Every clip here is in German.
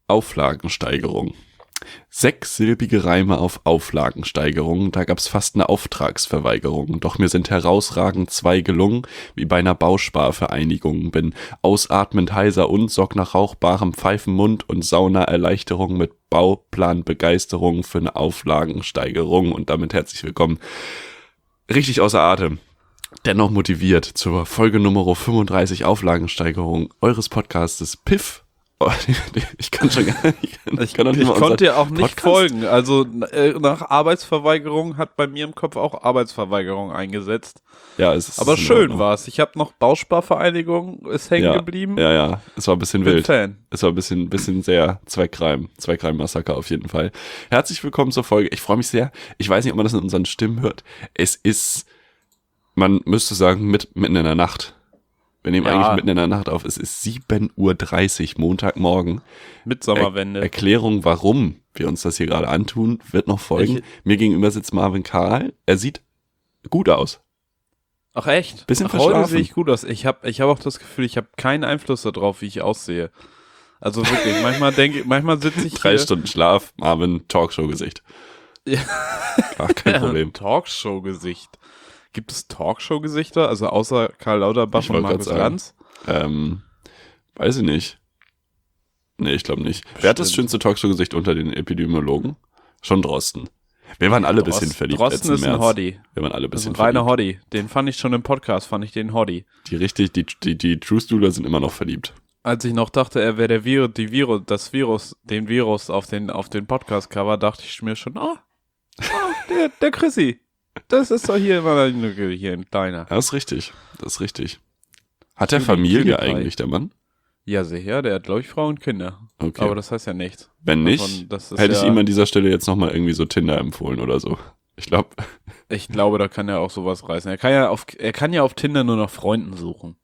Auflagensteigerung. 6-silbige Reime auf Auflagensteigerung, da gab's fast eine Auftragsverweigerung. Doch mir sind herausragend 2 gelungen, wie bei einer Bausparvereinigung. Bin ausatmend heiser und sorg nach rauchbarem Pfeifenmund und Saunaerleichterung mit Bauplanbegeisterung für eine Auflagensteigerung. Und damit herzlich willkommen. Richtig außer Atem. Dennoch motiviert zur Folge Nummer 35 Auflagensteigerung eures Podcastes Piff. Oh, ich kann schon gar nicht. Ich konnte dir auch nicht folgen. Also nach Arbeitsverweigerung hat bei mir im Kopf auch Arbeitsverweigerung eingesetzt. Ja, es ist. Aber schön war's. Ich habe noch Bausparvereinigung ist hängen geblieben. Ja. Es war ein bisschen wild. Fan. Es war ein bisschen sehr Zweckreim-Massaker auf jeden Fall. Herzlich willkommen zur Folge. Ich freue mich sehr. Ich weiß nicht, ob man das in unseren Stimmen hört. Es ist, man müsste sagen, mitten in der Nacht. Wir nehmen eigentlich mitten in der Nacht auf. Es ist 7:30 Uhr, Montagmorgen. Mit Sommerwende. Erklärung, warum wir uns das hier gerade antun, wird noch folgen. Mir gegenüber sitzt Marvin Karl. Er sieht gut aus. Ach echt? Bisschen verschlafen. Heute sehe ich gut aus. Ich hab auch das Gefühl, ich habe keinen Einfluss darauf, wie ich aussehe. Also wirklich, manchmal sitze ich 3 Stunden Schlaf, Marvin, Talkshow-Gesicht. Ja. Ach, kein Problem. Talkshow-Gesicht. Gibt es Talkshow-Gesichter? Also außer Karl Lauterbach und Markus Lanz? Weiß ich nicht. Nee, ich glaube nicht. Bestimmt. Wer hat das schönste Talkshow-Gesicht unter den Epidemiologen? Schon Drosten. Wir waren alle ein bisschen verliebt. Drosten ist ein Hoddy. Wir waren alle ein bisschen verliebt. Reiner Hoddy. Den fand ich schon im Podcast, den Hoddy. Die True-Stooler sind immer noch verliebt. Als ich noch dachte, er wäre den Virus auf den Podcast-Cover, dachte ich mir schon, der Chrissy. Das ist doch hier immer hier ein kleiner. Das ist richtig. Hat der Familie eigentlich, der Mann? Ja, sicher. Der hat, glaube ich, Frau und Kinder. Okay. Aber das heißt ja nichts. Wenn nicht, hätte ich ihm an dieser Stelle jetzt nochmal irgendwie so Tinder empfohlen oder so. Ich glaube, da kann er auch sowas reißen. Er kann ja auf Tinder nur nach Freunden suchen.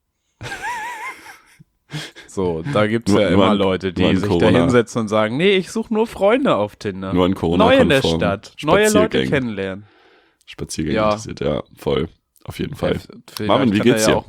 So, da gibt's ja immer Leute, die sich da hinsetzen und sagen, nee, ich suche nur Freunde auf Tinder. Nur an Corona. Neu in der Stadt. Neue Leute kennenlernen. Spaziergänge interessiert, ja, voll. Auf jeden Fall. Marvin, wie geht's dir?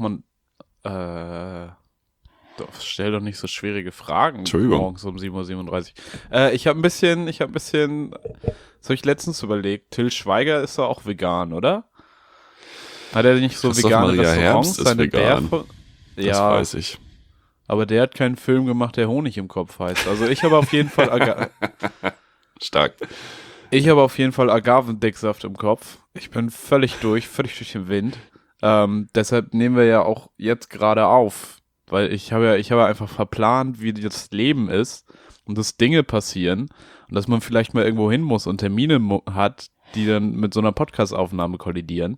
Stell doch nicht so schwierige Fragen. Entschuldigung. Morgens um 7:37 Uhr. Ich habe ein bisschen, das habe ich letztens überlegt, Till Schweiger ist doch auch vegan, oder? Hat er nicht so Christoph vegane Maria Restaurants? Herbst ist vegan. Das Ja, weiß ich. aber der hat keinen Film gemacht, der Honig im Kopf heißt. Also ich habe auf jeden Fall Stark. Ich habe auf jeden Fall Agavendicksaft im Kopf. Ich bin völlig durch den Wind. Deshalb nehmen wir ja auch jetzt gerade auf. Weil ich habe einfach verplant, wie das Leben ist und dass Dinge passieren und dass man vielleicht mal irgendwo hin muss und Termine hat, die dann mit so einer Podcast-Aufnahme kollidieren.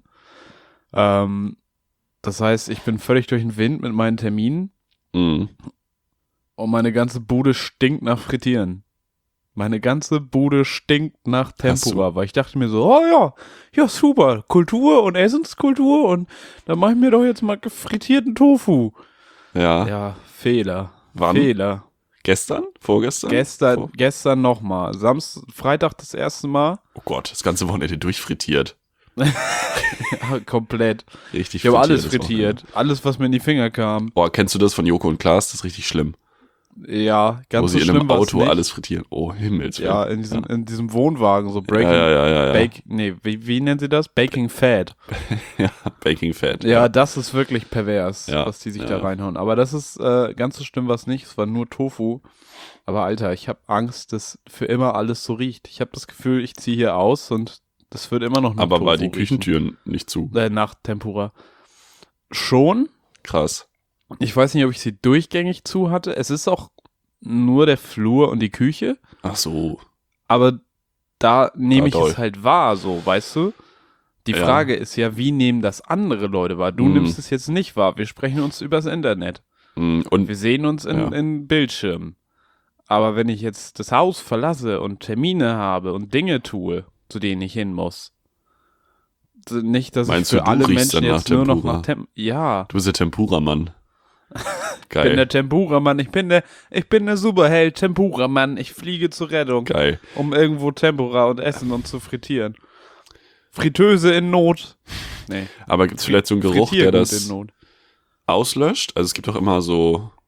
Das heißt, ich bin völlig durch den Wind mit meinen Terminen und meine ganze Bude stinkt nach Frittieren. Meine ganze Bude stinkt nach Tempura, weil ich dachte mir so, ja super, Kultur und Essenskultur und dann mache ich mir doch jetzt mal gefrittierten Tofu. Ja, Fehler. Wann? Fehler. Gestern? Vorgestern? Gestern nochmal. Freitag das erste Mal. Oh Gott, das ganze Wochenende durchfrittiert. Ja, komplett. Richtig Ich habe alles frittiert. Alles, was mir in die Finger kam. Boah, kennst du das von Joko und Klaas? Das ist richtig schlimm. Ja, ganz so schlimm. Wo sie in einem Auto nicht. alles frittieren. Oh, Himmelswillen. Ja, in diesem Wohnwagen, so Breaking. Ja. Wie nennen sie das? Baking Fat. Ja, Baking Fat. Ja, das ist wirklich pervers, was die sich da Ja. reinhauen. Aber das ist ganz so schlimm was nicht. Es war nur Tofu. Aber Alter, ich habe Angst, dass für immer alles so riecht. Ich habe das Gefühl, ich ziehe hier aus und das wird immer noch nach Aber Tofu war die riechen. Küchentüren nicht zu? Nach Tempura. Schon. Krass. Ich weiß nicht, ob ich sie durchgängig zu hatte. Es ist auch nur der Flur und die Küche. Ach so. Aber da nehme ich doll. es halt wahr, so, weißt du? Die Frage ist ja, wie nehmen das andere Leute wahr? Du nimmst es jetzt nicht wahr. Wir sprechen uns übers Internet. Und Wir sehen uns in Bildschirmen. Aber wenn ich jetzt das Haus verlasse und Termine habe und Dinge tue, zu denen ich hin muss, nicht, dass Meinst ich du, für alle riechst Menschen dann jetzt nach nur noch Tempura? nach Ja. du bist der Tempura-Mann. Ich bin Geil. der Tempura-Mann, ich bin der Superheld Tempura-Mann, ich fliege zur Rettung, Geil. um irgendwo Tempura und essen und zu frittieren. Fritteuse in Not. Nee. Aber gibt es vielleicht so einen Geruch, der Frittiergut das in Not. auslöscht? Also es gibt doch immer so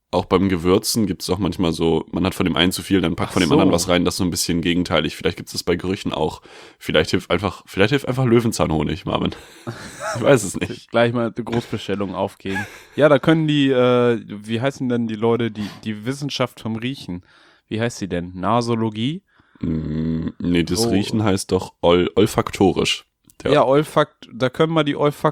Auch beim Gewürzen gibt es auch manchmal so, man hat von dem einen zu viel, dann packt von dem so. anderen was rein, das ist so ein bisschen gegenteilig. Vielleicht gibt es das bei Gerüchen auch. Vielleicht hilft einfach Löwenzahnhonig, Marvin. Ich weiß es nicht. Gleich mal eine Großbestellung aufgeben. Ja, da können die, wie heißen denn die Leute, die Wissenschaft vom Riechen? Wie heißt sie denn? Nasologie? Nee, das Riechen heißt doch olfaktorisch. Ja, da können wir die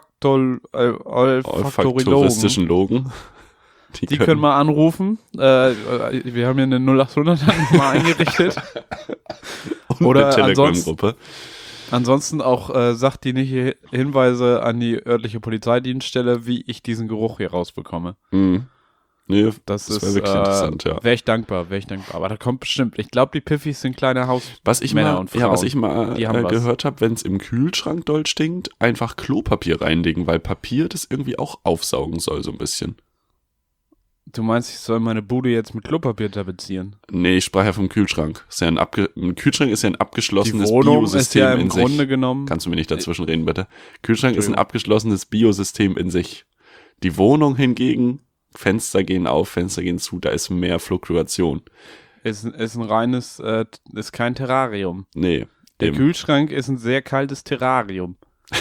olfaktoristischen Logen. Die können wir anrufen. Wir haben hier eine 0800 mal eingerichtet. Oder eine Telegram-Gruppe. Ansonsten auch sagt die nicht Hinweise an die örtliche Polizeidienststelle, wie ich diesen Geruch hier rausbekomme. Mhm. Nee, das wäre wirklich interessant, ja. Wäre ich dankbar. Aber da kommt bestimmt. Ich glaube, die Piffis sind kleine Hausmänner und Frauen. Ja, was ich mal gehört habe, wenn es im Kühlschrank doll stinkt, einfach Klopapier reinlegen, weil Papier das irgendwie auch aufsaugen soll, so ein bisschen. Du meinst, ich soll meine Bude jetzt mit Klopapier tapezieren? Nee, ich sprach ja vom Kühlschrank. Ein Kühlschrank ist ja ein abgeschlossenes Die Wohnung Biosystem ist ja im in sich. Grunde genommen. Kannst du mir nicht dazwischen reden, bitte? Kühlschrank ist ein abgeschlossenes Biosystem in sich. Die Wohnung hingegen, Fenster gehen auf, Fenster gehen zu, da ist mehr Fluktuation. Ist ein reines, ist kein Terrarium. Nee. Der Kühlschrank ist ein sehr kaltes Terrarium.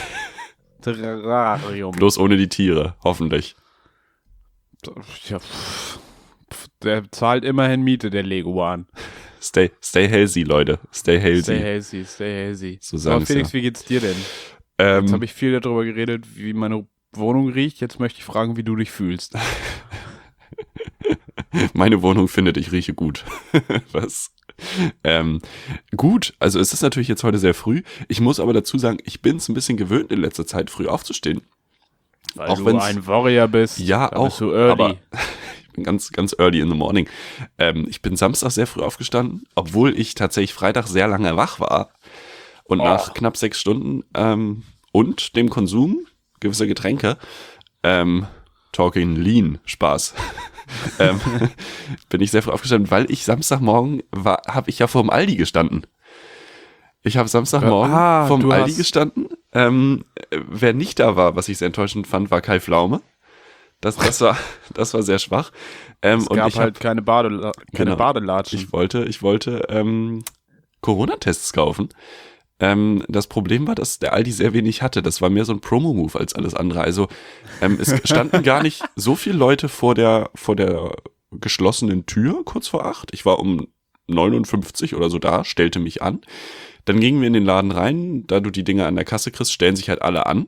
Bloß ohne die Tiere, hoffentlich. Ja, der zahlt immerhin Miete, der Leguan. Stay healthy, Leute. Stay healthy. Stay healthy. So sagen Aber Felix, ja. wie geht's dir denn? Jetzt habe ich viel darüber geredet, wie meine Wohnung riecht. Jetzt möchte ich fragen, wie du dich fühlst. Meine Wohnung findet, ich rieche gut. Was? Gut, also es ist natürlich jetzt heute sehr früh. Ich muss aber dazu sagen, ich bin es ein bisschen gewöhnt, in letzter Zeit früh aufzustehen. Weil auch du ein Warrior bist. Ja, auch. Bist du early. Aber ich bin ganz early in the morning. Ich bin Samstag sehr früh aufgestanden, obwohl ich tatsächlich Freitag sehr lange wach war. Und nach knapp 6 Stunden und dem Konsum gewisser Getränke, talking lean, Spaß, bin ich sehr früh aufgestanden, weil ich Samstagmorgen habe ich ja vor dem Aldi gestanden. Ich habe Samstagmorgen vorm Aldi gestanden. Wer nicht da war, was ich sehr enttäuschend fand, war Kai Pflaume. Das war sehr schwach. Es gab und halt keine Badelatschen. Ich wollte Corona-Tests kaufen. Das Problem war, dass der Aldi sehr wenig hatte. Das war mehr so ein Promo-Move als alles andere. Also es standen gar nicht so viele Leute vor der geschlossenen Tür, kurz vor 8. Ich war um 59 oder so da, stellte mich an. Dann gingen wir in den Laden rein. Da du die Dinger an der Kasse kriegst, stellen sich halt alle an.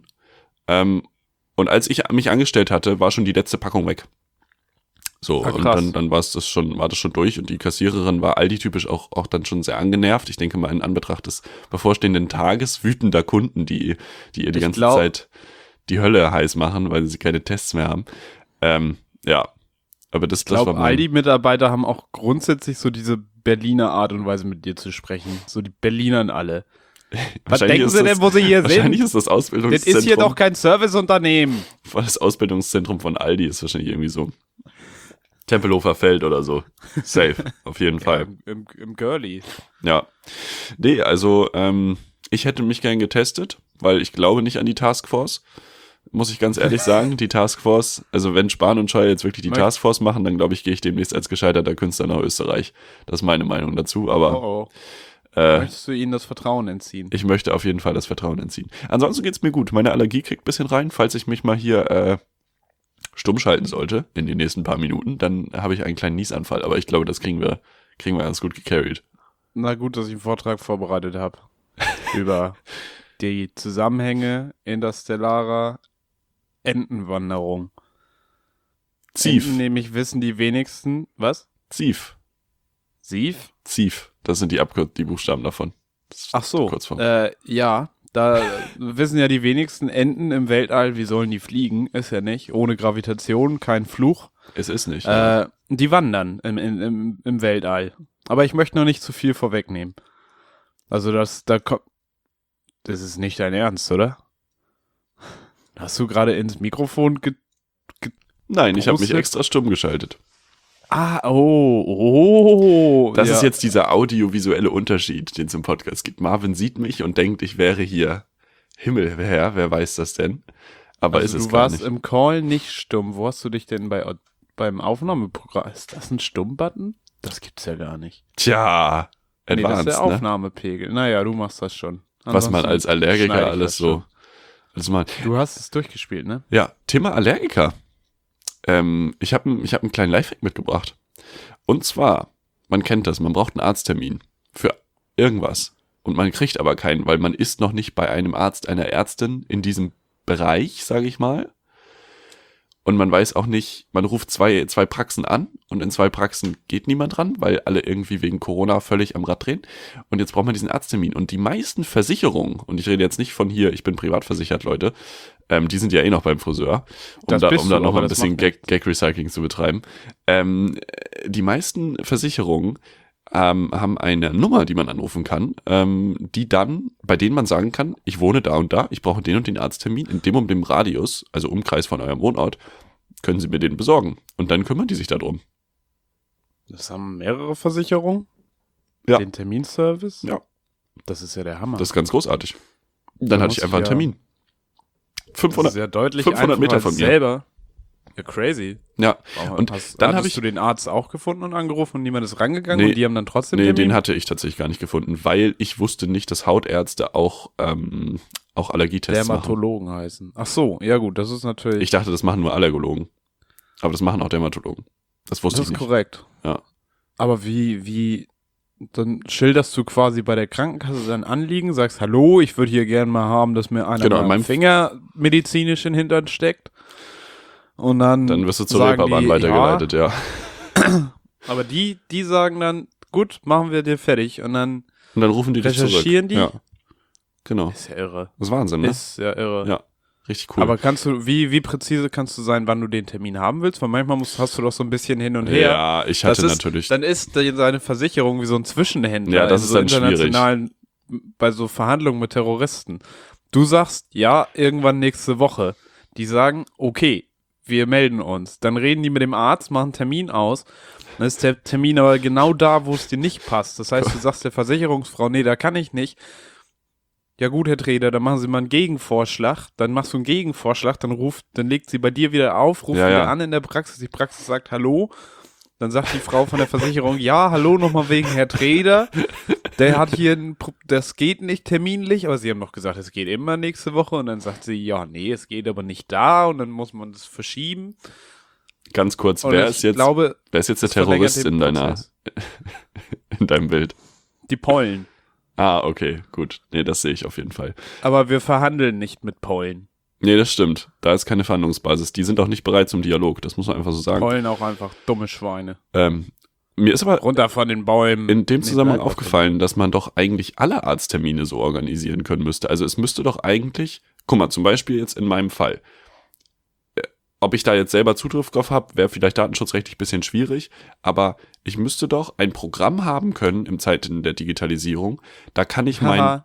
Und als ich mich angestellt hatte, war schon die letzte Packung weg. So, und dann war das schon durch und die Kassiererin war Aldi-typisch auch dann schon sehr angenervt. Ich denke mal in Anbetracht des bevorstehenden Tages wütender Kunden, die ihr die ganze Zeit die Hölle heiß machen, weil sie keine Tests mehr haben. Ja, aber das war mein... Aldi-Mitarbeiter haben auch grundsätzlich so diese Berliner Art und Weise mit dir zu sprechen. So die Berlinern alle. Was denken sie denn, wo sie hier sind? Wahrscheinlich ist das Ausbildungszentrum... Das ist hier doch kein Serviceunternehmen. Das Ausbildungszentrum von Aldi ist wahrscheinlich irgendwie so Tempelhofer Feld oder so. Safe, auf jeden Fall. Im Girlie. Ja. Nee, also ich hätte mich gern getestet, weil ich glaube nicht an die Taskforce. Muss ich ganz ehrlich sagen, die Taskforce, also wenn Spahn und Scheuer jetzt wirklich die Taskforce machen, dann glaube ich, gehe ich demnächst als gescheiterter Künstler nach Österreich. Das ist meine Meinung dazu, aber... Möchtest du ihnen das Vertrauen entziehen? Ich möchte auf jeden Fall das Vertrauen entziehen. Ansonsten geht's mir gut. Meine Allergie kriegt ein bisschen rein. Falls ich mich mal hier stumm schalten sollte in den nächsten paar Minuten, dann habe ich einen kleinen Niesanfall. Aber ich glaube, das kriegen wir ganz gut gecarried. Na gut, dass ich einen Vortrag vorbereitet habe über die Zusammenhänge interstellarer Entenwanderung. Zief. Enten nämlich wissen die wenigsten, was? Zief. Sief? Zief. Das sind die Buchstaben davon. Ach so. Ja, da wissen ja die wenigsten Enten im Weltall, wie sollen die fliegen? Ist ja nicht. Ohne Gravitation, kein Fluch. Es ist nicht. Die wandern im Weltall. Aber ich möchte noch nicht zu viel vorwegnehmen. Also das ist nicht dein Ernst, oder? Hast du gerade ins Mikrofon Nein, ich habe mich extra stumm geschaltet. Das ist jetzt dieser audiovisuelle Unterschied, den es im Podcast gibt. Marvin sieht mich und denkt, ich wäre hier. Himmel, wer weiß das denn? Aber also ist es du gar warst nicht. Im Call nicht stumm. Wo hast du dich denn bei beim Aufnahmeprogramm. Ist das ein Stumm-Button? Das gibt's ja gar nicht. Tja, Nee, das ist der advanced, ne? Aufnahmepegel. Naja, du machst das schon. Was man Ansonsten als Allergiker schneide ich alles das so. schon. Also mal, Du hast es durchgespielt, ne? ja, Thema Allergiker. Ich hab einen kleinen Lifehack mitgebracht. Und zwar, man kennt das, man braucht einen Arzttermin für irgendwas. Und man kriegt aber keinen, weil man ist noch nicht bei einem Arzt, einer Ärztin in diesem Bereich, sage ich mal. Und man weiß auch nicht, man ruft zwei Praxen an und in 2 Praxen geht niemand ran, weil alle irgendwie wegen Corona völlig am Rad drehen. Und jetzt braucht man diesen Arzttermin. Und die meisten Versicherungen, und ich rede jetzt nicht von hier, ich bin privat versichert, Leute, die sind ja eh noch beim Friseur, um da noch mal ein bisschen Gag-Recycling zu betreiben. Die meisten Versicherungen haben eine Nummer, die man anrufen kann, bei denen man sagen kann, ich wohne da und da, ich brauche den und den Arzttermin, in dem und dem Radius, also Umkreis von eurem Wohnort, können Sie mir den besorgen. Und dann kümmern die sich darum. Das haben mehrere Versicherungen? Ja. Den Terminservice? Ja. Das ist ja der Hammer. Das ist ganz großartig. Dann hatte ich einfach einen Termin. Das 500, ist ja deutlich 500 Meter einfacher von als mir. Selber. Ja, crazy. Ja, und dann habe Hattest du den Arzt auch gefunden und angerufen und niemand ist rangegangen Nee, und die haben dann trotzdem nee, Termin? den hatte ich tatsächlich gar nicht gefunden, weil ich wusste nicht, dass Hautärzte auch Allergietests machen. Dermatologen heißen. Ach so, ja gut, das ist natürlich... Ich dachte, das machen nur Allergologen. Aber das machen auch Dermatologen. Das wusste das ich ist nicht. korrekt. Ja. Aber wie, dann schilderst du quasi bei der Krankenkasse dein Anliegen, sagst, hallo, ich würde hier gerne mal haben, dass mir einer Genau, meinen Finger medizinisch in den Hintern steckt. Und dann Dann wirst du zur sagen Reeperbahn die, weitergeleitet, ja. Aber die sagen dann, gut, machen wir dir fertig. Und dann Und dann rufen die dich zurück. recherchieren die? Ja. Genau. Ist ja irre. Das ist Wahnsinn, ne? Ist ja irre. Ja. Richtig cool. Aber wie präzise kannst du sein, wann du den Termin haben willst? Weil manchmal hast du doch so ein bisschen hin und her. ja, ich hatte natürlich. Dann ist seine Versicherung wie so ein Zwischenhändler. Ja, das in ist so dann schwierig. internationalen, bei so Verhandlungen mit Terroristen. Du sagst, ja, irgendwann nächste Woche. Die sagen, okay, wir melden uns. Dann reden die mit dem Arzt, machen einen Termin aus. Dann ist der Termin aber genau da, wo es dir nicht passt. Das heißt, du sagst der Versicherungsfrau, nee, da kann ich nicht. Ja gut, Herr Treder, dann machen Sie mal einen Gegenvorschlag. Dann machst du einen Gegenvorschlag, dann legt sie bei dir wieder auf, ruft wieder an in der Praxis. Die Praxis sagt Hallo. Dann sagt die Frau von der Versicherung, ja, hallo, nochmal wegen Herr Treder. Der hat hier, das geht nicht terminlich, aber sie haben noch gesagt, es geht immer nächste Woche. Und dann sagt sie, ja, nee, es geht aber nicht da und dann muss man das verschieben. Ganz kurz, Und wer ich ist jetzt glaube, der das Terrorist verlängert den in Prozess. deinem Bild? Die Pollen. Ah, okay, gut. Nee, das sehe ich auf jeden Fall. Aber wir verhandeln nicht mit Pollen. Nee, das stimmt. Da ist keine Verhandlungsbasis. Die sind auch nicht bereit zum Dialog. Das muss man einfach so sagen. Pollen auch einfach dumme Schweine. Mir ist aber Runter von den Bäumen. in dem Zusammenhang bleib aufgefallen, dass man doch eigentlich alle Arzttermine so organisieren können müsste. Also es müsste doch eigentlich, guck mal, zum Beispiel jetzt in meinem Fall, ob ich da jetzt selber Zugriff drauf habe, wäre vielleicht datenschutzrechtlich ein bisschen schwierig, aber ich müsste doch ein Programm haben können im Zeiten der Digitalisierung, da kann ich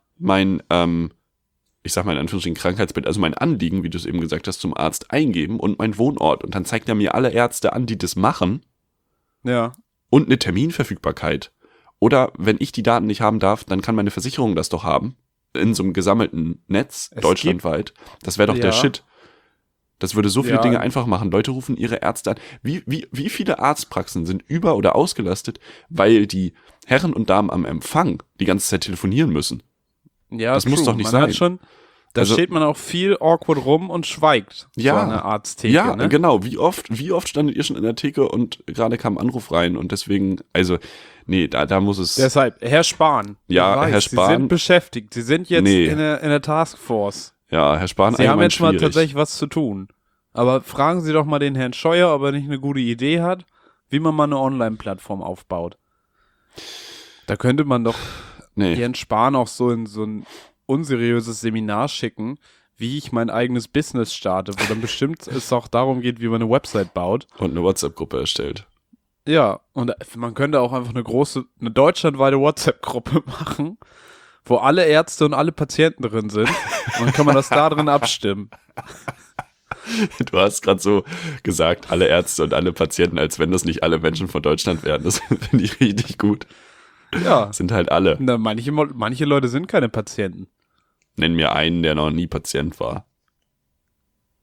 ich sag mal in Anführungsstrichen Krankheitsbild, also mein Anliegen, wie du es eben gesagt hast, zum Arzt eingeben und mein Wohnort und dann zeigt er mir alle Ärzte an, die das machen Ja. und eine Terminverfügbarkeit. Oder wenn ich die Daten nicht haben darf, dann kann meine Versicherung das doch haben, in so einem gesammelten Netz, deutschlandweit. Das wäre doch der Shit. Das würde so viele Dinge einfach machen. Leute rufen ihre Ärzte an. Wie viele Arztpraxen sind über- oder ausgelastet, weil die Herren und Damen am Empfang die ganze Zeit telefonieren müssen? Ja, Das muss doch nicht man sein. Hat schon, da Also- steht man auch viel awkward rum und schweigt. Ja. So eine Arzttheke, Ja, ne? genau. Wie oft standet ihr schon in der Theke und gerade kam ein Anruf rein und deswegen, also, nee, da muss es. Deshalb, Herr Spahn. Ja, ich weiß, Herr Spahn- Sie sind beschäftigt. Sie sind jetzt Nee. in der Taskforce. Ja, Herr Spahn, Sie haben allgemein jetzt mal schwierig. tatsächlich was zu tun. Aber fragen Sie doch mal den Herrn Scheuer, ob er nicht eine gute Idee hat, wie man mal eine Online-Plattform aufbaut. Da könnte man doch Nee. Jens Spahn auch so in so ein unseriöses Seminar schicken, wie ich mein eigenes Business starte, wo dann bestimmt es auch darum geht, wie man eine Website baut. Und eine WhatsApp-Gruppe erstellt. Ja, und man könnte auch einfach eine deutschlandweite WhatsApp-Gruppe machen, wo alle Ärzte und alle Patienten drin sind. Und dann kann man das da drin abstimmen. Du hast gerade so gesagt, alle Ärzte und alle Patienten, als wenn das nicht alle Menschen von Deutschland wären. Das finde ich richtig gut. Ja, Das sind halt alle. na, manche Leute sind keine Patienten. Nenn mir einen, der noch nie Patient war.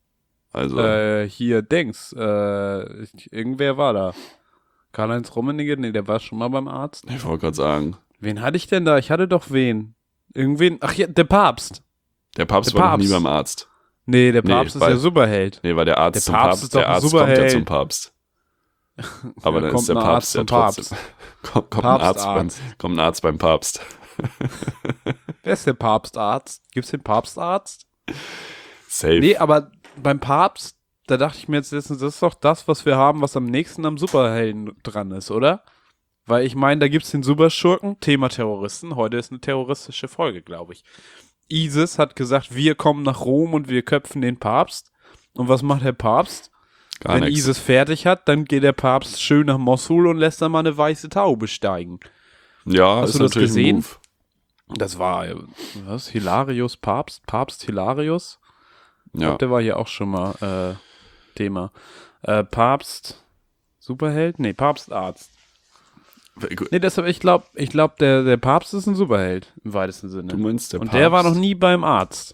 Also, Hier, Dings. Irgendwer war da. Karl-Heinz Rummenigge? Nee, der war schon mal beim Arzt. ich wollte gerade sagen, Wen hatte ich denn da? Ich hatte doch wen. Irgendwen. Ach ja, der Papst. der Papst Der war noch nie Papst. beim Arzt. Nee, der Nee, Papst ist weil- ja Superheld. Nee, weil der Arzt Der zum Papst Papst, ist doch der ein Arzt kommt ja Superheld. zum Papst. Aber dann kommt ist der ein Papst Arzt ja zum trotzdem. Kommt ein Arzt beim Papst. Wer ist der Papstarzt? Gibt's den Papstarzt? Safe. Nee, aber beim Papst, da dachte ich mir jetzt letztens, das ist doch das, was wir haben, was am nächsten am Superhelden dran ist, oder? Weil ich meine, da gibt's den Superschurken, Thema Terroristen. Heute ist eine terroristische Folge, glaube ich. ISIS hat gesagt, wir kommen nach Rom und wir köpfen den Papst. Und was macht der Papst? Gar Wenn nichts. ISIS fertig hat, dann geht der Papst schön nach Mosul und lässt dann mal eine weiße Taube steigen. Ja, Hast ist du das natürlich gesehen? ein Move. Das war, was? Hilarius Papst? Papst Hilarius? Ich Ja. glaube, der war hier auch schon mal Thema. Papst Superheld? Nee, Papstarzt. Nee, deshalb, ich glaube, der Papst ist ein Superheld im weitesten Sinne. Du meinst der Und Papst? der war noch nie beim Arzt.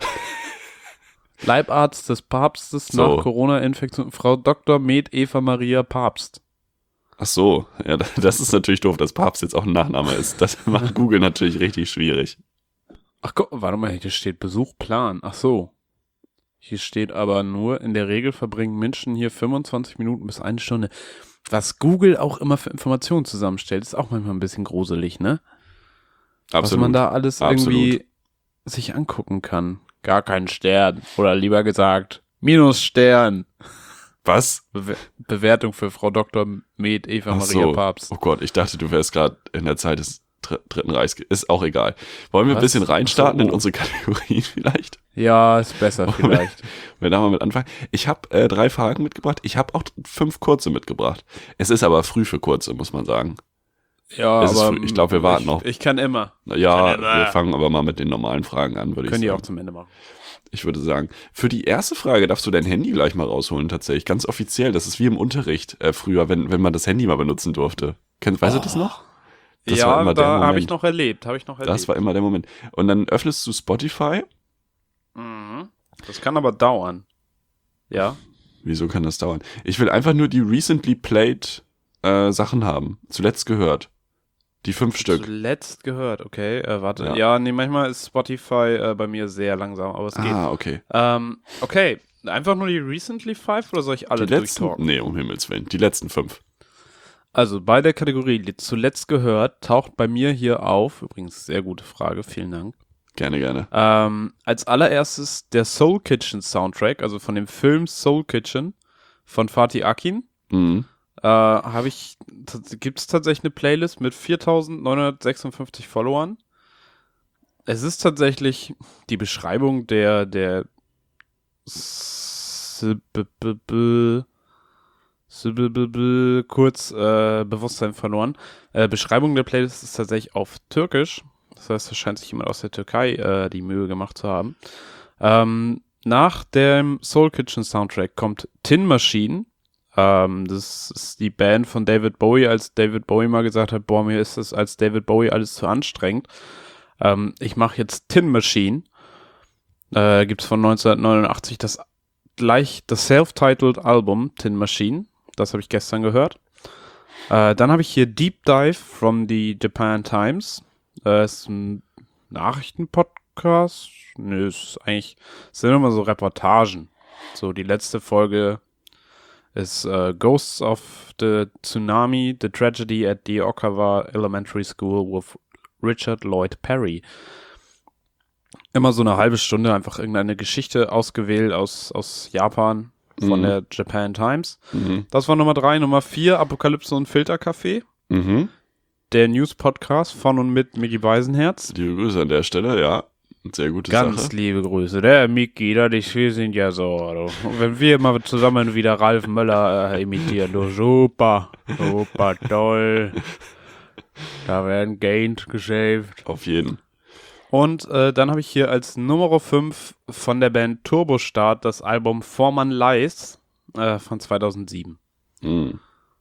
Leibarzt des Papstes So. nach Corona-Infektion, Frau Dr. Med Eva Maria Papst. Ach so, ja, das ist natürlich doof, dass Papst jetzt auch ein Nachname ist. Das macht Google natürlich richtig schwierig. Ach guck, warte mal, hier steht Besuchplan. Ach so. Hier steht aber nur, in der Regel verbringen Menschen hier 25 Minuten bis 1 Stunde. Was Google auch immer für Informationen zusammenstellt, ist auch manchmal ein bisschen gruselig, ne? Absolut. Was man da alles irgendwie sich angucken kann. Gar kein Stern. Oder lieber gesagt, Minusstern. Was? Bewertung für Frau Dr. Med Eva Ach Maria so. Papst. Oh Gott, ich dachte, du wärst gerade in der Zeit des Dritten Reichs. Ist auch egal. Wollen wir ein Was? bisschen reinstarten Ach so. in unsere Kategorien vielleicht? Ja, ist besser vielleicht. Wir da mal mit anfangen. Ich habe 3 Fragen mitgebracht. Ich habe auch 5 kurze mitgebracht. Es ist aber früh für kurze, muss man sagen. Ja, Es ist aber früh. Ich glaube, wir warten noch. Ich kann immer. Ja, wir fangen aber mal mit den normalen Fragen an, würde ich Können die sagen. auch zum Ende machen. Ich würde sagen, für die erste Frage darfst du dein Handy gleich mal rausholen, tatsächlich. Ganz offiziell. Das ist wie im Unterricht früher, wenn man das Handy mal benutzen durfte. Weißt du das noch? Das war ja, immer der da habe Moment. ich noch erlebt. Das war immer der Moment. Und dann öffnest du Spotify. Mhm. Das kann aber dauern. Ja. Wieso kann das dauern? Ich will einfach nur die recently played Sachen haben. Zuletzt gehört. Die 5 Stück. Zuletzt gehört, okay. Warte. Ja. Ja, nee, manchmal ist Spotify bei mir sehr langsam, aber es geht. Okay. Okay. Einfach nur die Recently 5 oder soll ich alle Die letzten? durchtalken? Nee, um Himmels Willen. Die letzten 5. Also bei der Kategorie zuletzt gehört taucht bei mir hier auf, übrigens sehr gute Frage, vielen Dank. Gerne, gerne. Als allererstes der Soul Kitchen Soundtrack, also von dem Film Soul Kitchen von Fatih Akin. Mhm. Gibt es tatsächlich eine Playlist mit 4.956 Followern. Es ist tatsächlich die Beschreibung der kurz Bewusstsein verloren. Beschreibung der Playlist ist tatsächlich auf Türkisch. Das heißt, es scheint sich jemand aus der Türkei die Mühe gemacht zu haben. Nach dem Soul Kitchen Soundtrack kommt Tin Machine. Das ist die Band von David Bowie, als David Bowie mal gesagt hat, boah, mir ist das als David Bowie alles zu anstrengend. Ich mache jetzt Tin Machine. Gibt's von 1989 das self-titled Album Tin Machine. Das habe ich gestern gehört. Dann habe ich hier Deep Dive from the Japan Times. Ist ein Nachrichtenpodcast. Nö, es sind immer so Reportagen. So, die letzte Folge ist Ghosts of the Tsunami, The Tragedy at the Okawa Elementary School with Richard Lloyd Perry. Immer so eine halbe Stunde einfach irgendeine Geschichte ausgewählt aus Japan von der Japan Times. Mhm. Das war Nummer 3. Nummer 4, Apokalypse und Filterkaffee. Mhm. Der News-Podcast von und mit Micky Beisenherz. Die Grüße an der Stelle, ja. Sehr gute Ganz Sache. liebe Grüße. Der Micky, wir sind ja so. Also, wenn wir mal zusammen wieder Ralf Möller imitieren, du, super toll. Da werden Gained geshaved. Auf jeden. Und dann habe ich hier als Nummer 5 von der Band Turbostart das Album Vormann Lies von 2007. Mhm.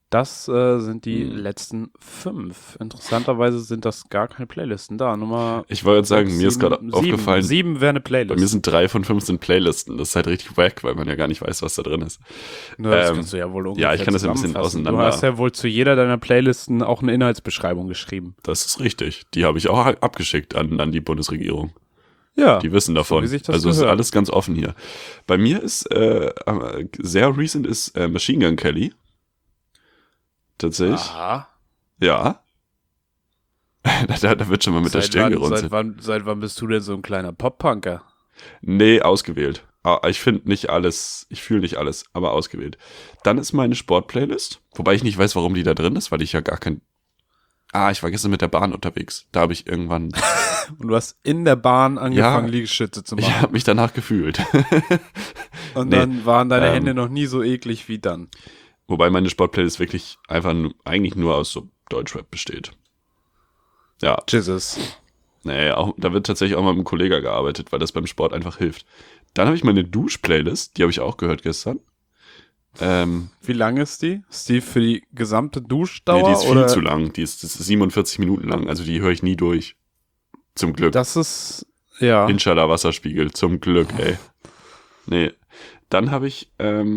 Das sind die letzten 5. Interessanterweise sind das gar keine Playlisten da. Nummer Ich wollte jetzt sagen, mir ist gerade aufgefallen, 7 wäre eine Playlist. bei mir sind 3 von 5 sind Playlisten. Das ist halt richtig wack, weil man ja gar nicht weiß, was da drin ist. Das kannst du ja wohl ungefähr ich kann das ein bisschen zusammenfassen. auseinander. Du hast ja wohl zu jeder deiner Playlisten auch eine Inhaltsbeschreibung geschrieben. Das ist richtig. Die habe ich auch abgeschickt an die Bundesregierung. Ja. Die wissen davon. So wie sich das also es ist gehört. alles ganz offen hier. Bei mir ist sehr recent ist Machine Gun Kelly. Tatsächlich. Aha. Ja. da wird schon mal mit der Stirn gerunzelt. Seit wann bist du denn so ein kleiner Pop-Punker? Nee, ausgewählt. Ich finde nicht alles, ich fühle nicht alles, aber ausgewählt. Dann ist meine Sport-Playlist, wobei ich nicht weiß, warum die da drin ist, weil ich ja gar kein... ich war gestern mit der Bahn unterwegs. Da habe ich irgendwann... Und du hast in der Bahn angefangen, Liegestütze zu machen. Ich habe mich danach gefühlt. Und dann waren deine Hände noch nie so eklig wie dann. Wobei meine Sportplaylist wirklich einfach eigentlich nur aus so Deutschrap besteht. Ja. Jesus. Nee, da wird tatsächlich auch mal mit einem Kollegen gearbeitet, weil das beim Sport einfach hilft. Dann habe ich meine Dusch-Playlist, die habe ich auch gehört gestern. Wie lang ist die? Ist die für die gesamte Duschdauer? Nee, die ist viel oder? zu lang. Das ist 47 Minuten lang, also die höre ich nie durch. Zum Glück. Das ist, ja. Inshallah Wasserspiegel, zum Glück, ey. Nee. Dann habe ich,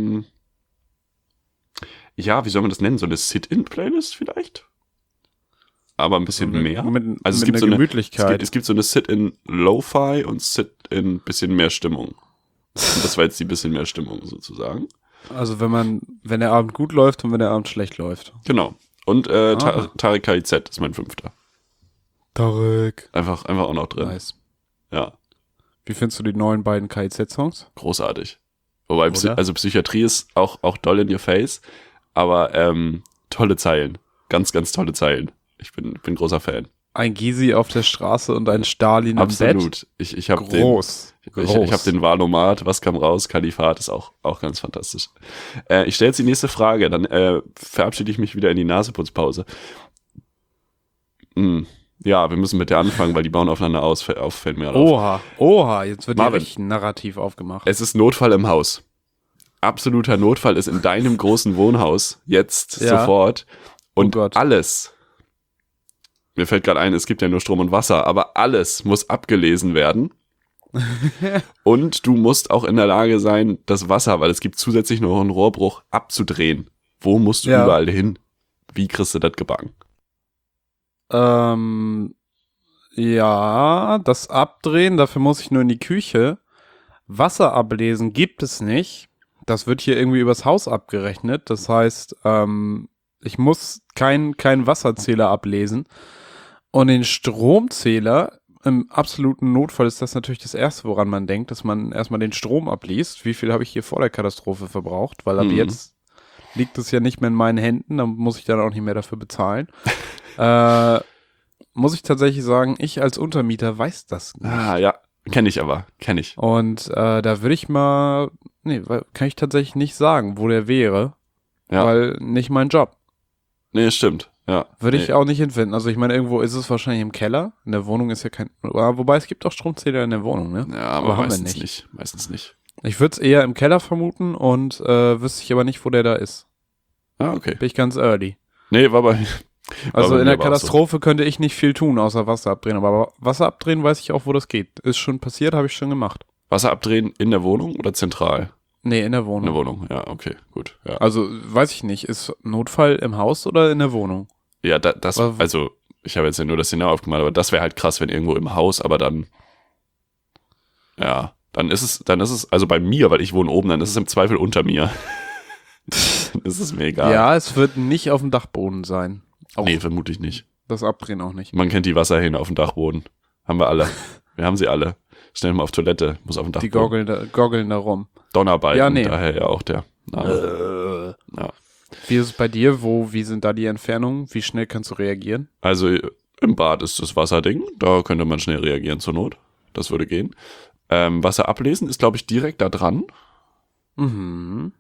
wie soll man das nennen? So eine Sit-In-Playlist vielleicht? Aber ein bisschen mehr. Also es gibt so Gemütlichkeit. Es gibt so eine Sit-In Lo-Fi und Sit-In bisschen mehr Stimmung. Und das war jetzt die bisschen mehr Stimmung sozusagen. Also wenn der Abend gut läuft und wenn der Abend schlecht läuft. Genau. Und Tarek KIZ ist mein 5. Tarek. Einfach auch noch drin. Nice. Ja. Wie findest du die neuen beiden KIZ-Songs? Großartig. Wobei, Oder? also Psychiatrie ist auch doll in your face, aber tolle Zeilen. Ganz, ganz tolle Zeilen. Ich bin großer Fan. Ein Gysi auf der Straße und ein Stalin im Bett. Absolut. Ich habe Groß. ich hab den Wahlomat, was kam raus, Kalifat ist auch ganz fantastisch. Ich stelle jetzt die nächste Frage, dann verabschiede ich mich wieder in die Naseputzpause. Ja, wir müssen mit der anfangen, weil die bauen aufeinander auf, fällt mir auf. Oha, jetzt wird Marvin. hier richtig narrativ aufgemacht. Es ist Notfall im Haus. Absoluter Notfall ist in deinem großen Wohnhaus, jetzt sofort. Und Gott. alles, mir fällt gerade ein, es gibt ja nur Strom und Wasser, aber alles muss abgelesen werden. Und du musst auch in der Lage sein, das Wasser, weil es gibt zusätzlich noch einen Rohrbruch, abzudrehen. Wo musst du überall hin? Wie kriegst du das gebacken? Ja, das Abdrehen, dafür muss ich nur in die Küche. Wasser ablesen gibt es nicht. Das wird hier irgendwie übers Haus abgerechnet. Das heißt, ich muss keinen Wasserzähler ablesen. Und den Stromzähler, im absoluten Notfall ist das natürlich das Erste, woran man denkt, dass man erstmal den Strom abliest. Wie viel habe ich hier vor der Katastrophe verbraucht? Weil ab jetzt liegt es ja nicht mehr in meinen Händen, dann muss ich dann auch nicht mehr dafür bezahlen. Muss ich tatsächlich sagen, ich als Untermieter weiß das nicht. Ja, kenne ich. Und da würde ich mal, kann ich tatsächlich nicht sagen, wo der wäre, weil nicht mein Job. Nee, stimmt. Ja. Würde ich auch nicht hinfinden. Also ich meine, irgendwo ist es wahrscheinlich im Keller. In der Wohnung ist ja kein, wobei es gibt auch Stromzähler in der Wohnung, ne? Ja, aber haben wir meistens nicht. Ich würde es eher im Keller vermuten und wüsste ich aber nicht, wo der da ist. Okay. Bin ich ganz early. Nee, war bei Also in mir der aber auch Katastrophe könnte ich nicht viel tun, außer Wasser abdrehen. Aber Wasser abdrehen weiß ich auch, wo das geht. Ist schon passiert, habe ich schon gemacht. Wasser abdrehen in der Wohnung oder zentral? Nee, in der Wohnung. In der Wohnung, ja, okay, gut. Ja, Also, weiß ich nicht, ist Notfall im Haus oder in der Wohnung? ja also ich habe jetzt ja nur das Szenario aufgemalt, aber das wäre halt krass, wenn irgendwo im Haus, aber dann, dann ist es, also bei mir, weil ich wohne oben, dann ist es im Zweifel unter mir. Dann ist es mir egal. Ja, es wird nicht auf dem Dachboden sein. Auch Nee, vermute ich nicht. das Abdrehen auch nicht. Man kennt die Wasserhähne auf dem Dachboden. Haben wir alle. Wir haben sie alle. Schnell mal auf Toilette, muss auf dem Die Dachboden. goggeln da rum. Donnerbalken, Ja, nee. daher ja auch der Name. Ja. Wie ist es bei dir? Wie sind da die Entfernungen? Wie schnell kannst du reagieren? Also im Bad ist das Wasserding, da könnte man schnell reagieren zur Not. Das würde gehen. Wasser ablesen ist, glaube ich, direkt da dran. Mhm.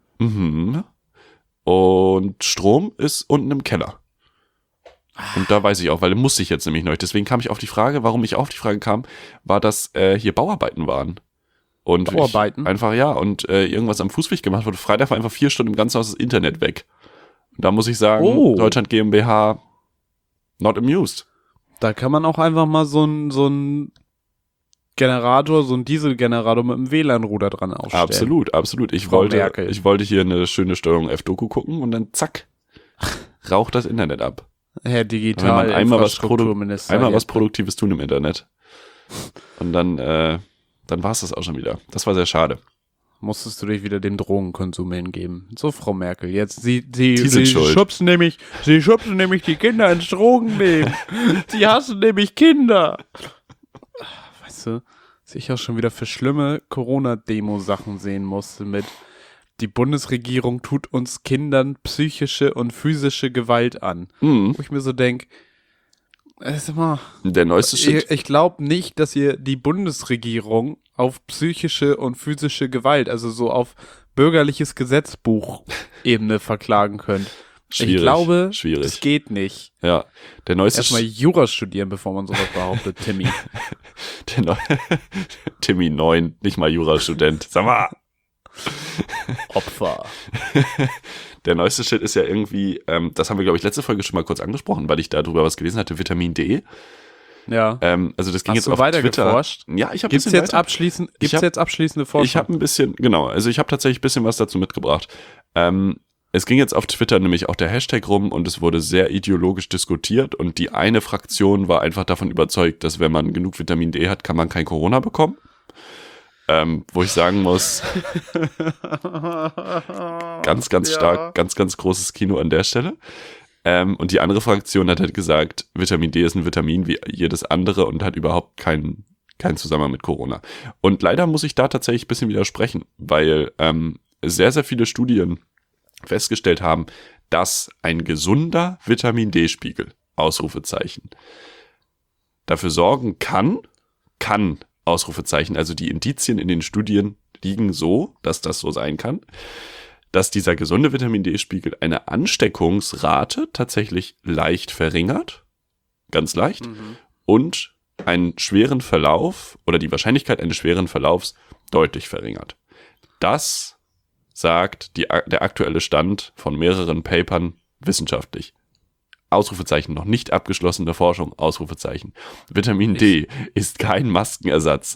Und Strom ist unten im Keller. Und da weiß ich auch, weil musste ich jetzt nämlich noch. Deswegen kam ich auf die Frage, warum ich auf die Frage kam, war, dass hier Bauarbeiten waren. Und Bauarbeiten? und irgendwas am Fußweg gemacht wurde. Freitag war einfach 4 Stunden im ganzen Haus das Internet weg. Da muss ich sagen, Deutschland GmbH not amused. Da kann man auch einfach mal so ein Generator, so ein Dieselgenerator mit einem WLAN-Ruder dran aufstellen. Absolut. Ich wollte hier eine schöne Steuerung F-Doku gucken und dann zack, raucht das Internet ab. Herr Digital einmal was Produktives tun im Internet. Und dann war es das auch schon wieder. Das war sehr schade. Musstest du dich wieder dem Drogenkonsum hingeben. So, Frau Merkel, jetzt Sie schubsen nämlich die Kinder ins Drogenleben. Sie hassen nämlich Kinder. Weißt du, was ich auch schon wieder für schlimme Corona-Demo-Sachen sehen musste mit die Bundesregierung tut uns Kindern psychische und physische Gewalt an. Wo ich mir so denke, der neueste Shit. Ich glaube nicht, dass ihr die Bundesregierung auf psychische und physische Gewalt, also so auf bürgerliches Gesetzbuch-Ebene verklagen könnt. Schwierig, ich glaube, schwierig. Das geht nicht. Ja, der neueste Erstmal Jura studieren, bevor man sowas behauptet, Timmy. Timmy 9, nicht mal Jurastudent. Sag mal. Opfer. Der neueste Shit ist ja irgendwie, das haben wir, glaube ich, letzte Folge schon mal kurz angesprochen, weil ich darüber was gelesen hatte, Vitamin D. Ja. Also das ging Hast jetzt du auf Twitter. Geforscht? Ja, ich habe Gibt's jetzt abschließende Forschung? Ich habe ein bisschen, genau, also ich habe tatsächlich ein bisschen was dazu mitgebracht. Es ging jetzt auf Twitter nämlich auch der Hashtag rum und es wurde sehr ideologisch diskutiert und die eine Fraktion war einfach davon überzeugt, dass wenn man genug Vitamin D hat, kann man kein Corona bekommen. Wo ich sagen muss, ganz stark, ganz großes Kino an der Stelle. Und die andere Fraktion hat halt gesagt, Vitamin D ist ein Vitamin wie jedes andere und hat überhaupt keinen Zusammenhang mit Corona. Und leider muss ich da tatsächlich ein bisschen widersprechen, weil sehr, sehr viele Studien festgestellt haben, dass ein gesunder Vitamin D-Spiegel, Ausrufezeichen, dafür sorgen kann, Ausrufezeichen, also die Indizien in den Studien liegen so, dass das so sein kann, dass dieser gesunde Vitamin D-Spiegel eine Ansteckungsrate tatsächlich leicht verringert, ganz leicht, und einen schweren Verlauf oder die Wahrscheinlichkeit eines schweren Verlaufs deutlich verringert. Das sagt der aktuelle Stand von mehreren Papern wissenschaftlich. Ausrufezeichen, noch nicht abgeschlossene Forschung, Ausrufezeichen. Vitamin D ist kein Maskenersatz.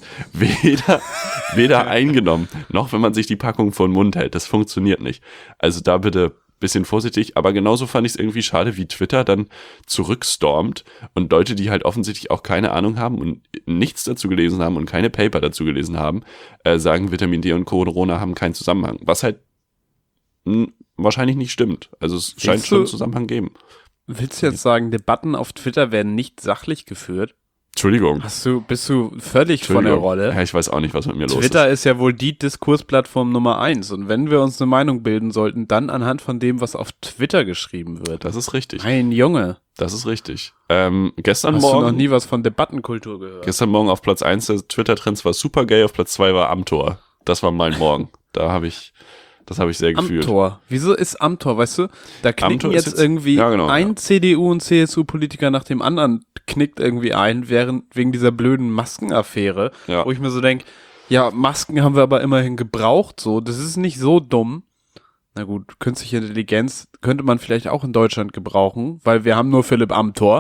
Weder eingenommen, noch wenn man sich die Packung vor den Mund hält. Das funktioniert nicht. Also da bitte ein bisschen vorsichtig. Aber genauso fand ich es irgendwie schade, wie Twitter dann zurückstormt und Leute, die halt offensichtlich auch keine Ahnung haben und nichts dazu gelesen haben und keine Paper dazu gelesen haben, sagen, Vitamin D und Corona haben keinen Zusammenhang. Was halt wahrscheinlich nicht stimmt. Also es scheint schon einen Zusammenhang geben. Willst du jetzt sagen, Debatten auf Twitter werden nicht sachlich geführt? Entschuldigung. Bist du völlig von der Rolle? Ja, ich weiß auch nicht, was mit mir los ist. Twitter ist ja wohl die Diskursplattform Nummer 1. Und wenn wir uns eine Meinung bilden sollten, dann anhand von dem, was auf Twitter geschrieben wird. Das ist richtig. Mein Junge. Das ist richtig. Hast du noch nie was von Debattenkultur gehört? Gestern Morgen auf Platz 1 der Twitter-Trends war Supergay, auf Platz 2 war Amtor. Das war mein Morgen. Das habe ich sehr gefühlt. Amtor. Wieso ist Amtor, weißt du? Da knicken jetzt irgendwie ein CDU- und CSU-Politiker nach dem anderen knickt irgendwie ein, wegen dieser blöden Maskenaffäre, wo ich mir so denke, ja, Masken haben wir aber immerhin gebraucht, so, das ist nicht so dumm. Na gut, künstliche Intelligenz könnte man vielleicht auch in Deutschland gebrauchen, weil wir haben nur Philipp Amthor.